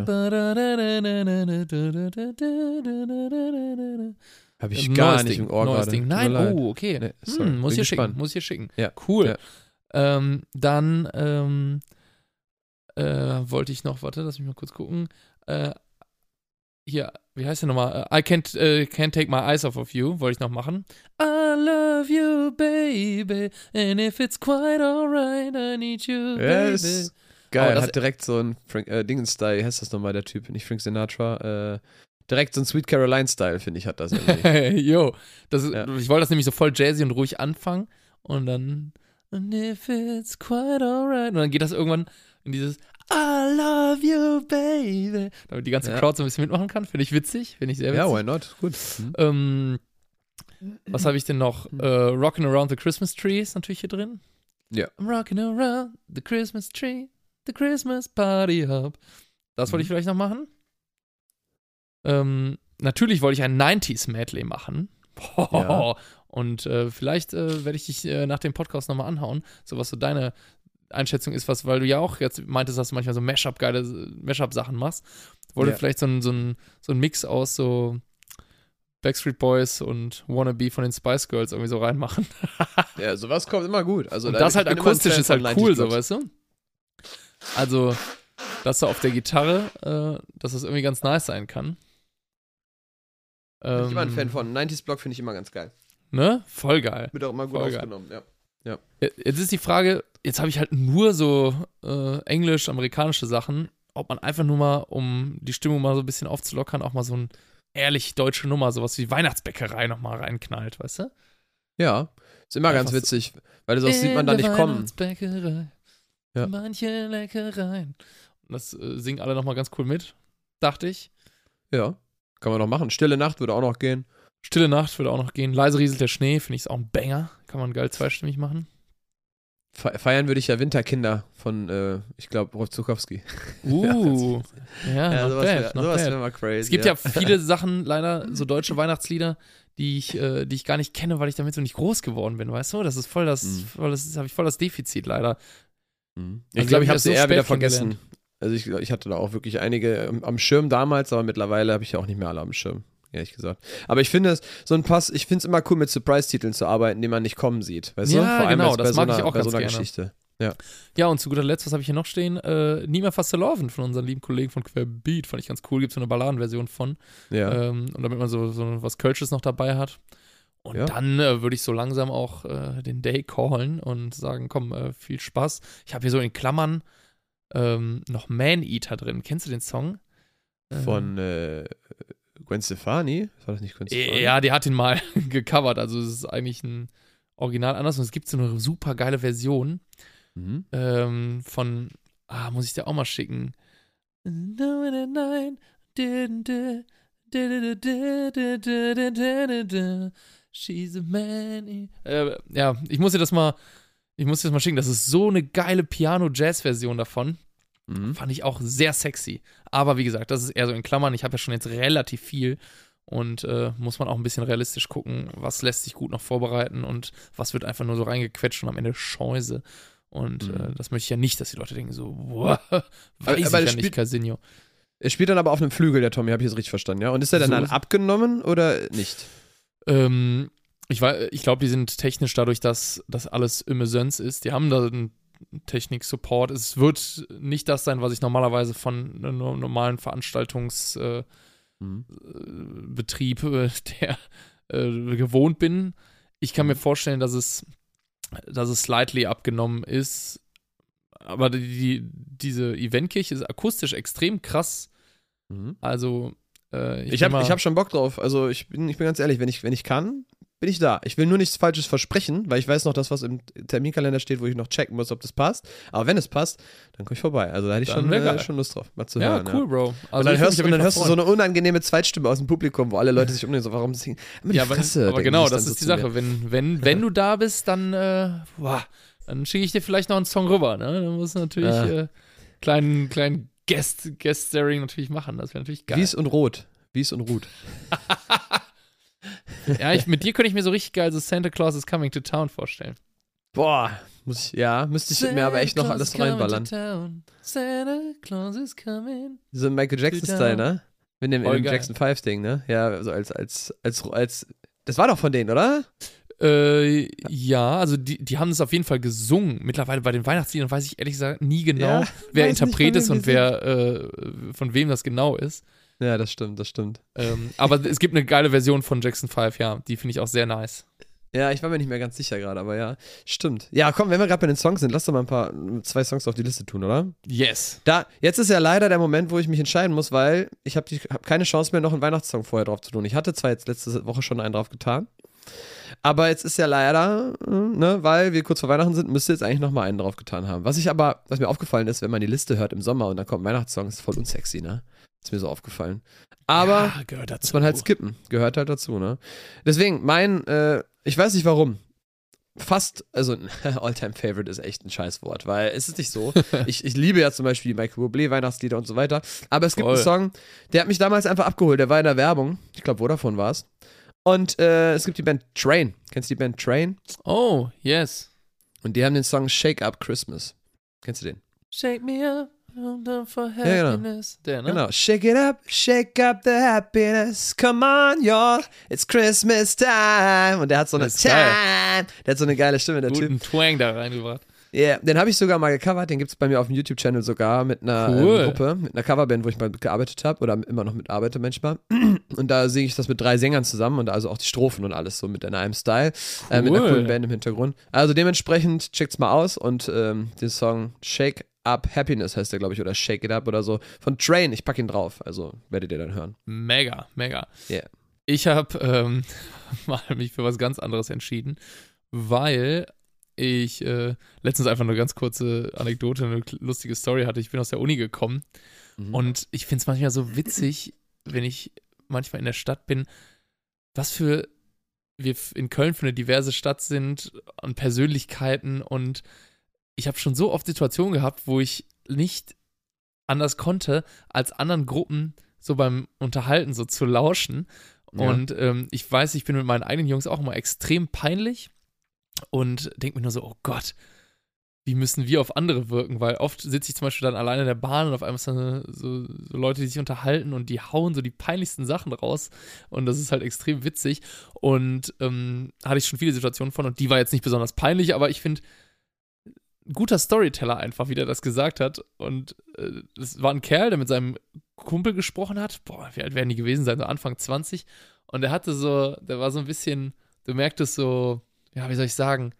Habe ich Ähm, gar neues nicht Ding, im Ohr neues gerade. Ding. Tut mir Nein, leid. oh, okay. Nee, sorry. hm, muss Bin hier schicken, gespannt. muss hier schicken. Ja. Cool. Ja. Ähm, dann ähm, äh, wollte ich noch, warte, lass mich mal kurz gucken. Äh, hier, wie heißt der nochmal? I can't, äh, can't take my eyes off of you, wollte ich noch machen. I love you, baby, and if it's quite alright, I need you, Ja, baby. ist Aber geil. das- Hat direkt so ein Frank, äh, Dingen-Style, wie heißt das nochmal, der Typ? Nicht Frank Sinatra, äh, direkt so ein Sweet Caroline-Style, finde ich, hat das irgendwie. Jo, das ist, Ja. ich wollte das nämlich so voll jazzy und ruhig anfangen und dann and if it's quite alright und dann geht das irgendwann in dieses I love you, baby, damit die ganze Ja. Crowd so ein bisschen mitmachen kann. Finde ich witzig, finde ich sehr Ja, witzig. why not? Gut. Hm. ähm, was habe ich denn noch? Äh, Rockin' Around the Christmas Tree ist natürlich hier drin. Ja. I'm rocking around the Christmas tree, the Christmas party hop. Das wollte ich Mhm. vielleicht noch machen. Ähm, natürlich wollte ich ein neunziger Medley machen. Boah. Ja. Und äh, vielleicht äh, werde ich dich äh, nach dem Podcast nochmal anhauen, so was so deine Einschätzung ist, was, weil du ja auch jetzt meintest, dass du manchmal so Mashup, geile Mashup-Sachen machst. Wollte Ja. vielleicht so ein, so, ein, so ein Mix aus so Backstreet Boys und Wannabe von den Spice Girls irgendwie so reinmachen. Ja, sowas kommt immer gut. Also, Und da- das ich halt bin immer ein akustisch Fan ist halt von cool, neunzig so, Blocks. weißt du? Also, das so auf der Gitarre, äh, dass das irgendwie ganz nice sein kann. Bin ich immer ein Ähm, Fan von. neunziger Block finde ich immer ganz geil. Ne? Voll geil. Wird auch immer gut Voll geil. aufgenommen, ja. Jetzt ist die Frage, jetzt habe ich halt nur so äh, englisch-amerikanische Sachen, ob man einfach nur mal, um die Stimmung mal so ein bisschen aufzulockern, auch mal so eine ehrlich deutsche Nummer, sowas wie Weihnachtsbäckerei nochmal reinknallt, weißt du? Ja, ist immer Einfach ganz so. witzig, weil das sieht man da nicht kommen. Weihnachtsbäckerei, Ja. manche Leckereien. Und das äh, singen alle nochmal ganz cool mit, dachte ich. Ja, kann man noch machen. Stille Nacht würde auch noch gehen. Stille Nacht würde auch noch gehen. Leise rieselt der Schnee, finde ich ist auch ein Banger. Kann man geil zweistimmig machen. Fe- Feiern würde ich ja Winterkinder von, äh, ich glaube, Rolf Zukowski. Uh, ja, Ja, not sowas bad, wäre not wär bad. mal crazy. Es gibt ja, viele Sachen, leider, so deutsche Weihnachtslieder, die ich, äh, die ich gar nicht kenne, weil ich damit so nicht groß geworden bin, weißt du? Das ist voll das, Mhm. voll das habe ich voll das Defizit leider. Mhm. Also Ich glaube, die ich hab habe ich sie erst so eher wieder spät vergessen. Also ich, ich hatte da auch wirklich einige am- am Schirm damals, aber mittlerweile habe ich ja auch nicht mehr alle am Schirm, ehrlich gesagt. Aber ich finde es, so ein Pass, ich finde es immer cool, mit Surprise-Titeln zu arbeiten, die man nicht kommen sieht. Weißt du? Ja, Vor allem genau, jetzt bei das so mag ich einer, auch bei so ganz einer gerne. Geschichte. Ja, und zu guter Letzt, was habe ich hier noch stehen? Äh, Nie mehr Fastelovend von unseren lieben Kollegen von Querbeat, fand ich ganz cool, gibt so eine Balladenversion von. Ja. Ähm, und damit man so, so was Kölsches noch dabei hat. Und Ja. dann äh, würde ich so langsam auch äh, den Day callen und sagen, komm, äh, viel Spaß. Ich habe hier so in Klammern ähm, noch Man-Eater drin. Kennst du den Song? Von äh, Gwen Stefani? War das nicht Gwen Stefani? Ja, die hat ihn mal gecovert. Also es ist eigentlich ein Original anders. Und es gibt so eine super geile Version Mhm. ähm, von, ah, muss ich dir auch mal schicken. She's a man. Äh, ja, ich muss dir das mal, ich muss dir das mal schicken. Das ist so eine geile Piano-Jazz-Version davon. Mhm. Fand ich auch sehr sexy. Aber wie gesagt, das ist eher so in Klammern. Ich habe ja schon jetzt relativ viel und äh, muss man auch ein bisschen realistisch gucken, was lässt sich gut noch vorbereiten und was wird einfach nur so reingequetscht und am Ende Scheuse. Und Mhm. äh, das möchte ich ja nicht, dass die Leute denken so, wow, weiß Aber ich das ja spielt- nicht, Casinho. Er spielt dann aber auf einem Flügel, der Tommy, habe ich das richtig verstanden, ja? Und ist er dann, So dann ist- abgenommen oder nicht? Ähm, ich wei- ich glaube, die sind technisch dadurch, dass das alles Immersens ist. Die haben da einen Technik-Support. Es wird nicht das sein, was ich normalerweise von einem no- normalen Veranstaltungsbetrieb, Mhm. äh, der äh, gewohnt bin. Ich kann mir vorstellen, dass es, dass es slightly abgenommen ist. Aber die, die, diese Eventkirche ist akustisch extrem krass. Mhm. Also, äh, Ich bin habe mal- ich hab schon Bock drauf. Also ich bin, ich bin ganz ehrlich, wenn ich, wenn ich kann, bin ich da. Ich will nur nichts Falsches versprechen, weil ich weiß noch, das, was im Terminkalender steht, wo ich noch checken muss, ob das passt. Aber wenn es passt, dann komme ich vorbei. Also da hätte ich Dann schon, wär äh, geil. schon Lust drauf, mal zu ja, hören. cool, Bro. Und Also dann ich würd hörst, mich du, auf und dann jeden hörst du Fall so eine unangenehme Zweitstimme aus dem Publikum, wo alle Leute sich umdrehen, so, warum singen? Immer die Ja, aber, Fresse, aber denken genau, sich dann das so ist die zu mir. Sache. Wenn, wenn, wenn du da bist, dann, äh, boah, dann schicke ich dir vielleicht noch einen Song rüber. Ne? Dann musst du natürlich Ja. äh, kleinen, kleinen Guest, Guest-Staring natürlich machen. Das wäre natürlich geil. Wies und Rot. Wies und Ruth. Ja, ich, mit dir könnte ich mir so richtig geil so Santa Claus is Coming to Town vorstellen. Boah, muss ich, ja, müsste ich mir aber echt noch alles reinballern. Santa Claus is coming. So ein Michael Jackson-Style, ne? Mit dem, in Voll dem geil. Jackson five Ding, ne? Ja, so als, als, als, als, das war doch von denen, oder? Äh, ja, also die, die haben es auf jeden Fall gesungen. Mittlerweile bei den Weihnachtsliedern weiß ich ehrlich gesagt nie genau, Ja, wer weiß nicht, Interpret von ist wem und die wer äh, von wem das genau ist. Ja, das stimmt, das stimmt. Ähm, aber es gibt eine geile Version von Jackson five, ja. Die finde ich auch sehr nice. Ja, ich war mir nicht mehr ganz sicher gerade, aber ja, stimmt. Ja, komm, wenn wir gerade bei den Songs sind, lass doch mal ein paar, zwei Songs auf die Liste tun, oder? Yes. Da, jetzt ist ja leider der Moment, wo ich mich entscheiden muss, weil ich habe hab keine Chance mehr, noch einen Weihnachtssong vorher drauf zu tun. Ich hatte zwar jetzt letzte Woche schon einen drauf getan, aber jetzt ist ja leider, äh, ne, weil wir kurz vor Weihnachten sind, müsste jetzt eigentlich noch mal einen drauf getan haben. Was ich aber, was mir aufgefallen ist, wenn man die Liste hört im Sommer und dann kommt ein Weihnachtssong, ist voll unsexy, ne? Ist mir so aufgefallen. Aber ja, gehört dazu. muss man halt skippen. Gehört halt dazu, ne? Deswegen, mein, äh, ich weiß nicht warum. Fast, also All-Time-Favorite ist echt ein Scheißwort, weil es ist nicht so. ich, ich liebe ja zum Beispiel die Michael Bublé Weihnachtslieder und so weiter. Aber es gibt Voll. einen Song, der hat mich damals einfach abgeholt. Der war in der Werbung. Ich glaube, Vodafone war es. Und äh, es gibt die Band Train. Kennst du die Band Train? Oh, yes. Und die haben den Song Shake Up Christmas. Kennst du den? Shake me up, I'm done for genau. happiness. Der, ne? Genau. Shake it up, shake up the happiness. Come on, y'all. It's Christmas time. Und der hat so eine Das ist geil. Time. Der hat so eine geile Stimme, der Typ. Guten Twang da reingebracht. Ja, yeah, den habe ich sogar mal gecovert. Den gibt es bei mir auf dem YouTube-Channel sogar mit einer Cool. ähm, Gruppe, mit einer Coverband, wo ich mal gearbeitet habe oder immer noch mitarbeite manchmal. Und da singe ich das mit drei Sängern zusammen und also auch die Strophen und alles so mit in einem Style. Äh, mit einer Cool. coolen Band im Hintergrund. Also dementsprechend checkt's mal aus und ähm, den Song Shake Up Happiness heißt der, glaube ich, oder Shake It Up oder so. Von Train, ich pack ihn drauf. Also werdet ihr dann hören. Mega, mega. Yeah. Ich habe ähm, mal mich für was ganz anderes entschieden, weil ich äh, letztens einfach eine ganz kurze Anekdote, eine lustige Story hatte. Ich bin aus der Uni gekommen Mhm. und ich finde es manchmal so witzig, wenn ich manchmal in der Stadt bin, was für wir in Köln für eine diverse Stadt sind an Persönlichkeiten und ich habe schon so oft Situationen gehabt, wo ich nicht anders konnte, als anderen Gruppen so beim Unterhalten so zu lauschen. Ja. Und ähm, ich weiß, ich bin mit meinen eigenen Jungs auch immer extrem peinlich und denke mir nur so, oh Gott, wie müssen wir auf andere wirken? Weil oft sitze ich zum Beispiel dann alleine in der Bahn und auf einmal sind dann so, so Leute, die sich unterhalten und die hauen so die peinlichsten Sachen raus und das ist halt extrem witzig und ähm, hatte ich schon viele Situationen von und die war jetzt nicht besonders peinlich, aber ich finde, ein guter Storyteller einfach, wie der das gesagt hat und äh, es war ein Kerl, der mit seinem Kumpel gesprochen hat, boah, wie alt werden die gewesen sein, so Anfang zwanzig und der hatte so, der war so ein bisschen du merktest so, ja, wie soll ich sagen,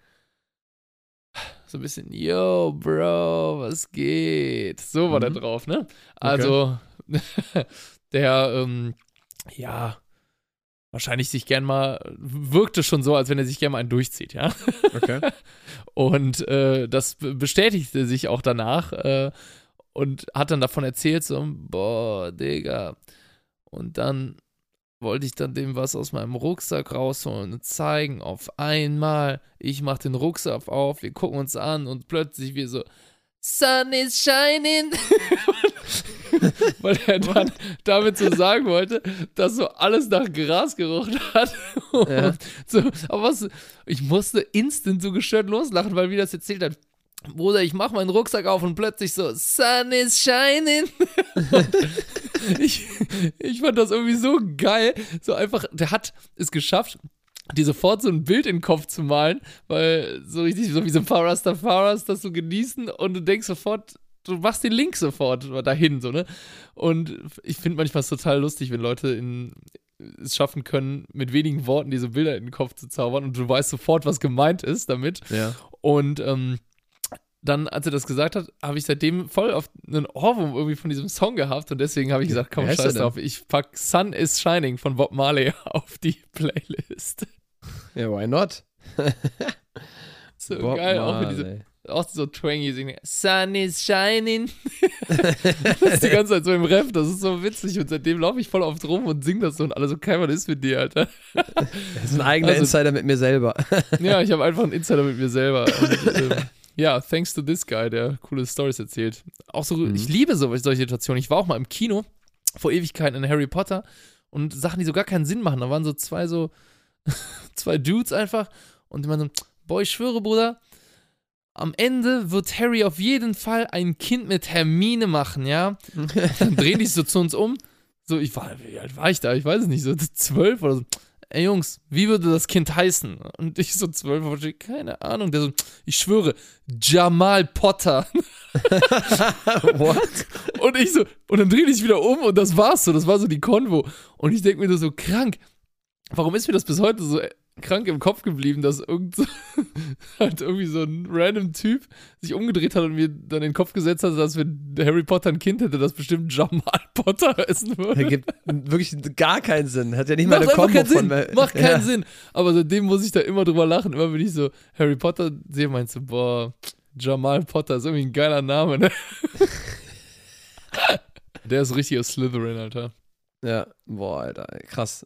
so ein bisschen, yo, Bro, was geht? So war mhm. der drauf, ne? Also, okay. der, ähm, ja, wahrscheinlich sich gern mal, wirkte schon so, als wenn er sich gern mal einen durchzieht, ja? Okay. Und äh, das bestätigte sich auch danach äh, und hat dann davon erzählt, so, boah, Digga. Und dann wollte ich dann dem was aus meinem Rucksack rausholen und zeigen, auf einmal, ich mach den Rucksack auf, wir gucken uns an und plötzlich wir so, Sun is shining. Weil er dann damit so sagen wollte, dass so alles nach Gras gerochen hat. Ja. So, aber was, ich musste instant so gestört loslachen, weil wie das erzählt hat, Bruder, ich mach meinen Rucksack auf und plötzlich so, Sun is shining. ich, ich fand das irgendwie so geil. So einfach, der hat es geschafft, dir sofort so ein Bild in den Kopf zu malen, weil so richtig, so wie so Faras das so genießen und du denkst sofort, du machst den Link sofort dahin, so, ne? Und ich finde manchmal es total lustig, wenn Leute in, es schaffen können, mit wenigen Worten diese Bilder in den Kopf zu zaubern und du weißt sofort, was gemeint ist damit. Ja. Und, ähm, dann, als er das gesagt hat, habe ich seitdem voll auf einen Ohrwurm irgendwie von diesem Song gehabt und deswegen habe ich gesagt, komm, scheiß drauf, ich pack Sun is Shining von Bob Marley auf die Playlist. Ja, why not? So Bob geil, Marley. auch mit diesem, auch so twangy singen, Sun is shining. Das ist die ganze Zeit so im Rap, das ist so witzig und seitdem laufe ich voll oft rum und sing das so und alle so, kein was ist mit dir, Alter. Das ist ein eigener also, Insider mit mir selber. Ja, ich habe einfach einen Insider mit mir selber und, ähm, ja, thanks to this guy, der coole Storys erzählt. Auch so, mhm. ich liebe so, solche Situationen. Ich war auch mal im Kino vor Ewigkeiten in Harry Potter und Sachen, die so gar keinen Sinn machen. Da waren so zwei so, zwei Dudes einfach und die meinen so, boah, ich schwöre, Bruder, am Ende wird Harry auf jeden Fall ein Kind mit Hermine machen, ja? Dann drehen die sich so zu uns um. So, ich war, wie alt war ich da? Ich weiß es nicht, so zwölf oder so. Ey Jungs, wie würde das Kind heißen? Und ich so zwölf, keine Ahnung. Der so, ich schwöre, Jamal Potter. What? Und ich so, und dann drehe ich wieder um und das war's so, das war so die Konvo. Und ich denke mir nur so, krank, warum ist mir das bis heute so krank im Kopf geblieben, dass irgend so, halt irgendwie so ein random Typ sich umgedreht hat und mir dann in den Kopf gesetzt hat, dass wenn Harry Potter ein Kind hätte, das bestimmt Jamal Potter heißen würde. Das gibt wirklich gar keinen Sinn. Hat ja nicht mal eine Kombo keinen von... Sinn. Macht keinen ja. Sinn. Aber seitdem muss ich da immer drüber lachen. Immer wenn ich so Harry Potter sehe, meinst du, boah, Jamal Potter ist irgendwie ein geiler Name, ne? Der ist richtiger Slytherin, Alter. Ja, boah, Alter, krass.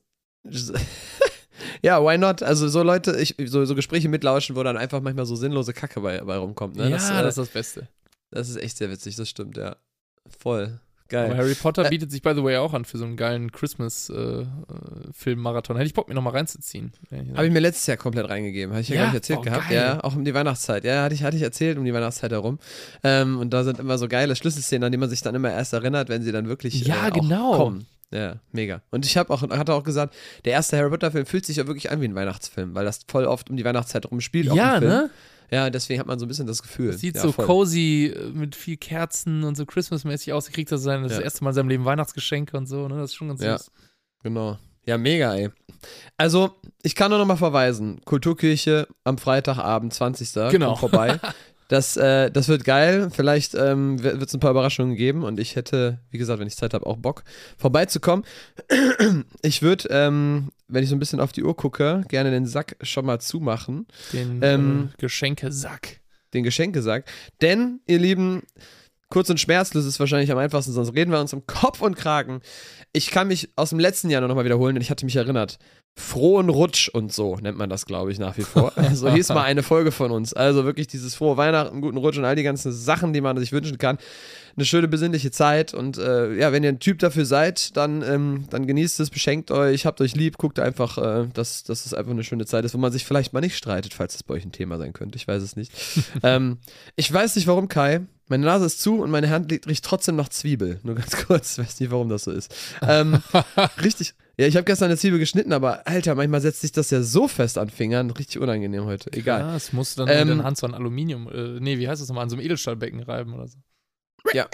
Ja, why not? Also so Leute, ich, so, so Gespräche mitlauschen, wo dann einfach manchmal so sinnlose Kacke bei, bei rumkommt. Ne? Ja, das, äh, das ist das Beste. Das ist echt sehr witzig, das stimmt, ja. Voll. Geil. Aber Harry Potter äh, bietet sich, by the way, auch an für so einen geilen Christmas-Film-Marathon. Äh, Hätte ich Bock, mir nochmal reinzuziehen. Habe ich mir letztes Jahr komplett reingegeben. Habe ich ja, ja gar nicht erzählt oh, gehabt. Geil. Ja, auch um die Weihnachtszeit. Ja, hatte ich, hatte ich erzählt um die Weihnachtszeit herum. Ähm, und da sind immer so geile Schlüsselszenen, an die man sich dann immer erst erinnert, wenn sie dann wirklich ja, äh, auch genau. kommen. Ja, mega. Und ich habe auch, hatte auch gesagt, der erste Harry Potter-Film fühlt sich ja wirklich an wie ein Weihnachtsfilm, weil das voll oft um die Weihnachtszeit rum spielt. Ja, ne? Ja, deswegen hat man so ein bisschen das Gefühl. Das sieht ja, so voll. cozy mit viel Kerzen und so Christmas-mäßig aus. Er kriegt das sein, das ja. erste Mal in seinem Leben Weihnachtsgeschenke und so, ne? Das ist schon ganz ja, süß. Genau. Ja, mega, ey. Also, ich kann nur noch mal verweisen. Kulturkirche am Freitagabend, zwanzigsten Genau. Kommt vorbei. Das, äh, das wird geil. Vielleicht ähm, wird es ein paar Überraschungen geben und ich hätte, wie gesagt, wenn ich Zeit habe, auch Bock, vorbeizukommen. Ich würde, ähm, wenn ich so ein bisschen auf die Uhr gucke, gerne den Sack schon mal zumachen. Den ähm, äh, Geschenkesack. Den Geschenkesack. Denn, ihr Lieben, kurz und schmerzlos ist wahrscheinlich am einfachsten, sonst reden wir uns um Kopf und Kragen. Ich kann mich aus dem letzten Jahr nur noch mal wiederholen, denn ich hatte mich erinnert. Frohen Rutsch und so nennt man das, glaube ich, nach wie vor. So hieß mal eine Folge von uns. Also wirklich dieses frohe Weihnachten, guten Rutsch und all die ganzen Sachen, die man sich wünschen kann. Eine schöne, besinnliche Zeit. Und äh, ja, wenn ihr ein Typ dafür seid, dann, ähm, dann genießt es, beschenkt euch, habt euch lieb, guckt einfach, äh, dass, dass es einfach eine schöne Zeit ist, wo man sich vielleicht mal nicht streitet, falls das bei euch ein Thema sein könnte. Ich weiß es nicht. ähm, ich weiß nicht, warum, Kai. Meine Nase ist zu und meine Hand riecht trotzdem nach Zwiebel. Nur ganz kurz, ich weiß nicht, warum das so ist. Ähm, richtig. Ja, ich habe gestern eine Zwiebel geschnitten, aber Alter, manchmal setzt sich das ja so fest an Fingern. Richtig unangenehm heute. Egal. Ja, das musst du dann ähm, mit der Hand so ein Aluminium, äh, nee, wie heißt das nochmal, an so einem Edelstahlbecken reiben oder so. Ja.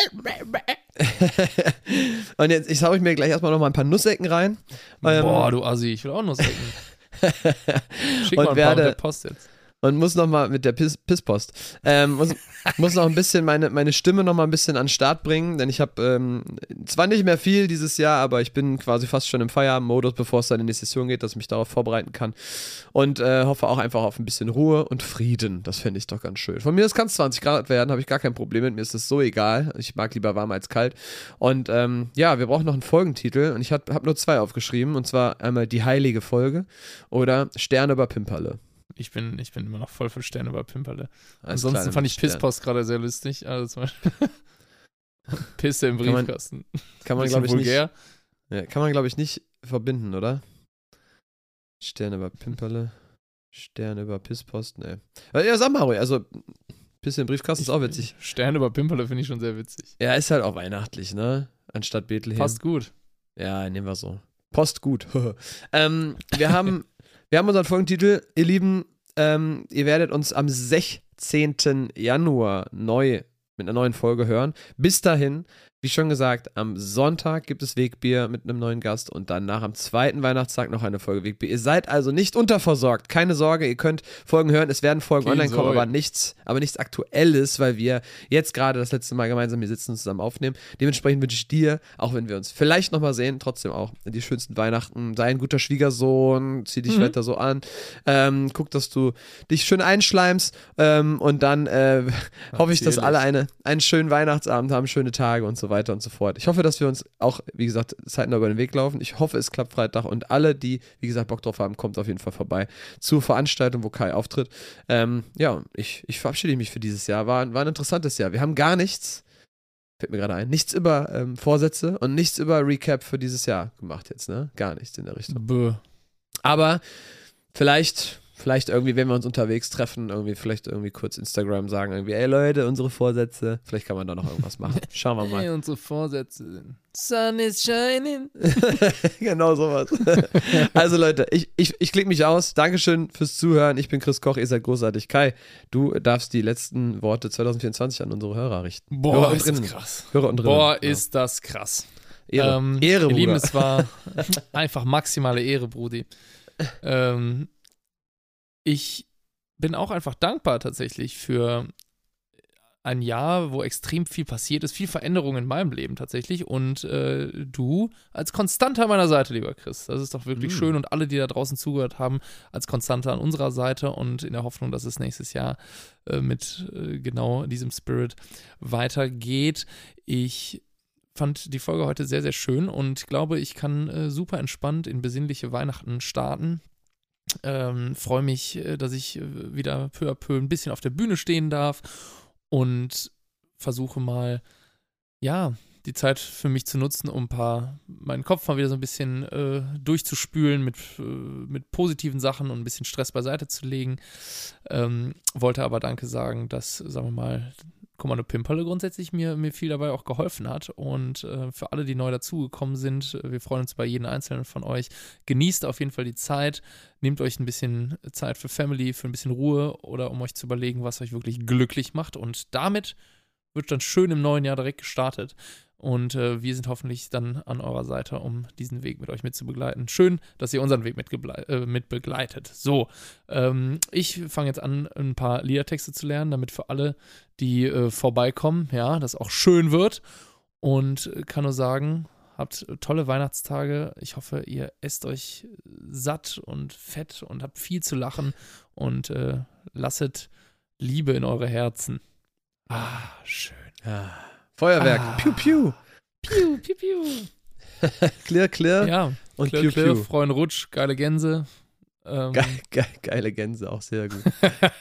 Und jetzt ich hau ich mir gleich erstmal nochmal ein paar Nussecken rein. Ähm, Boah, du Assi, ich will auch Nussecken. Schick Und mal ein werde- paar mit der Post jetzt. Und muss nochmal mit der Piss, Pisspost, ähm, muss, muss noch ein bisschen meine, meine Stimme nochmal ein bisschen an den Start bringen, denn ich habe ähm, zwar nicht mehr viel dieses Jahr, aber ich bin quasi fast schon im Feierabendmodus, bevor es dann in die Session geht, dass ich mich darauf vorbereiten kann und äh, hoffe auch einfach auf ein bisschen Ruhe und Frieden. Das fände ich doch ganz schön. Von mir aus kann es zwanzig Grad werden, habe ich gar kein Problem mit, mir ist das so egal. Ich mag lieber warm als kalt. Und ähm, ja, wir brauchen noch einen Folgentitel und ich habe hab nur zwei aufgeschrieben, und zwar einmal die heilige Folge oder Sterne über Pimperle. Ich bin, ich bin immer noch voll für Sterne über Pimperle. Als Ansonsten kleiner fand ich Stern. Pisspost gerade sehr lustig. Also zum Beispiel Pisse im Kann man- Briefkasten. Kann man, Bisschen glaube ich, nicht. vulgär. Ja, kann man, glaube ich, nicht verbinden, oder? Stern über Pimperle, Stern über Pisspost, ne. Ja, sag mal ruhig, also Pisse im Briefkasten ist auch witzig. Sterne über Pimperle finde ich schon sehr witzig. Ja, ist halt auch weihnachtlich, ne? Anstatt Bethlehem. Passt gut. Ja, nehmen wir so. Post gut. ähm, wir haben, wir haben unseren Folgentitel, ihr Lieben, ähm, ihr werdet uns am sechzehnten Januar neu mit einer neuen Folge hören. Bis dahin, wie schon gesagt, am Sonntag gibt es Wegbier mit einem neuen Gast und danach am zweiten Weihnachtstag noch eine Folge Wegbier. Ihr seid also nicht unterversorgt, keine Sorge, ihr könnt Folgen hören, es werden Folgen Keine online kommen, Sorge. aber nichts, aber nichts Aktuelles, weil wir jetzt gerade das letzte Mal gemeinsam hier sitzen und zusammen aufnehmen. Dementsprechend wünsche ich dir, auch wenn wir uns vielleicht nochmal sehen, trotzdem auch die schönsten Weihnachten. Sei ein guter Schwiegersohn, zieh dich Mhm. weiter so an, ähm, guck, dass du dich schön einschleimst ähm, und dann äh, hoffe ich, dass Natürlich. alle eine, einen schönen Weihnachtsabend haben, schöne Tage und so weiter und so fort. Ich hoffe, dass wir uns auch, wie gesagt, zeitnah über den Weg laufen. Ich hoffe, es klappt Freitag und alle, die, wie gesagt, Bock drauf haben, kommt auf jeden Fall vorbei zur Veranstaltung, wo Kai auftritt. Ähm, ja, ich, ich verabschiede mich für dieses Jahr. War, war ein interessantes Jahr. Wir haben gar nichts, fällt mir gerade ein, nichts über ähm, Vorsätze und nichts über Recap für dieses Jahr gemacht jetzt, ne? Gar nichts in der Richtung. Bäh. Aber vielleicht, vielleicht irgendwie, wenn wir uns unterwegs treffen, irgendwie vielleicht irgendwie kurz Instagram sagen, irgendwie, ey Leute, unsere Vorsätze, vielleicht kann man da noch irgendwas machen. Schauen wir Hey, mal. unsere Vorsätze sind Sun is shining. Genau sowas. Also Leute, ich, ich, ich klicke mich aus. Dankeschön fürs Zuhören. Ich bin Chris Koch, ihr seid großartig. Kai, du darfst die letzten Worte zwanzig vierundzwanzig an unsere Hörer richten. Boah, Hörer und ist das drinnen. krass. Hörer und drinnen. Boah, Ja. ist das krass. Ehre, Ähm, Ehre, ihr Lieben, Bruder. es war einfach maximale Ehre, Brudi. Ähm, ich bin auch einfach dankbar tatsächlich für ein Jahr, wo extrem viel passiert ist, viel Veränderung in meinem Leben tatsächlich und äh, du als Konstante an meiner Seite, lieber Chris. Das ist doch wirklich Mm. schön und alle, die da draußen zugehört haben, als Konstante an unserer Seite und in der Hoffnung, dass es nächstes Jahr äh, mit äh, genau diesem Spirit weitergeht. Ich fand die Folge heute sehr, sehr schön und glaube, ich kann äh, super entspannt in besinnliche Weihnachten starten. Ähm, freue mich, äh, dass ich äh, wieder peu à peu ein bisschen auf der Bühne stehen darf und versuche mal, ja, die Zeit für mich zu nutzen, um ein paar, meinen Kopf mal wieder so ein bisschen äh, durchzuspülen mit, äh, mit positiven Sachen und ein bisschen Stress beiseite zu legen. Ähm, wollte aber Danke sagen, dass, sagen wir mal, Kommando Pimperle grundsätzlich mir, mir viel dabei auch geholfen hat. Und äh, für alle, die neu dazugekommen sind, wir freuen uns bei jedem Einzelnen von euch. Genießt auf jeden Fall die Zeit. Nehmt euch ein bisschen Zeit für Family, für ein bisschen Ruhe oder um euch zu überlegen, was euch wirklich glücklich macht. Und damit wird dann schön im neuen Jahr direkt gestartet. Und äh, wir sind hoffentlich dann an eurer Seite, um diesen Weg mit euch mitzubegleiten. Schön, dass ihr unseren Weg mitgeble- äh, mitbegleitet. So, ähm, ich fange jetzt an, ein paar Liedertexte zu lernen, damit für alle, die äh, vorbeikommen, ja, das auch schön wird. Und äh, kann nur sagen, habt tolle Weihnachtstage. Ich hoffe, ihr esst euch satt und fett und habt viel zu lachen und äh, lasset Liebe in eure Herzen. Ah, schön. Ah, Feuerwerk. Ah. Piu, piu. Piu, piu, piu. Clear, clear. Ja, und klirr, piu, klirr, piu. freuen Rutsch, geile Gänse. Ähm, Ge ge geile Gänse, auch sehr gut.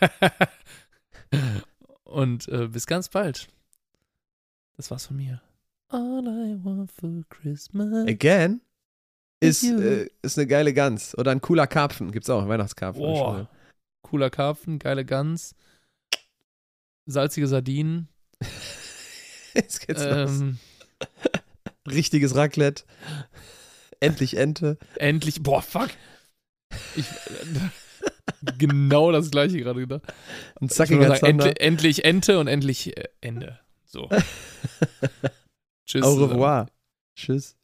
und äh, bis ganz bald. Das war's von mir. All I want for Christmas. Again ist, you. äh, ist eine geile Gans. Oder ein cooler Karpfen. Gibt's auch, Weihnachtskarpfen. Boah. Cooler Karpfen, geile Gans. Salzige Sardinen. Jetzt geht's los. Ähm, Richtiges Raclette. Endlich Ente. endlich. Boah, fuck. Ich, äh, genau das gleiche gerade gedacht. Ein Ich würde zackiger sagen, Zander. endlich, endlich Ente und endlich äh, Ende. So. Tschüss. Au zusammen. revoir. Tschüss.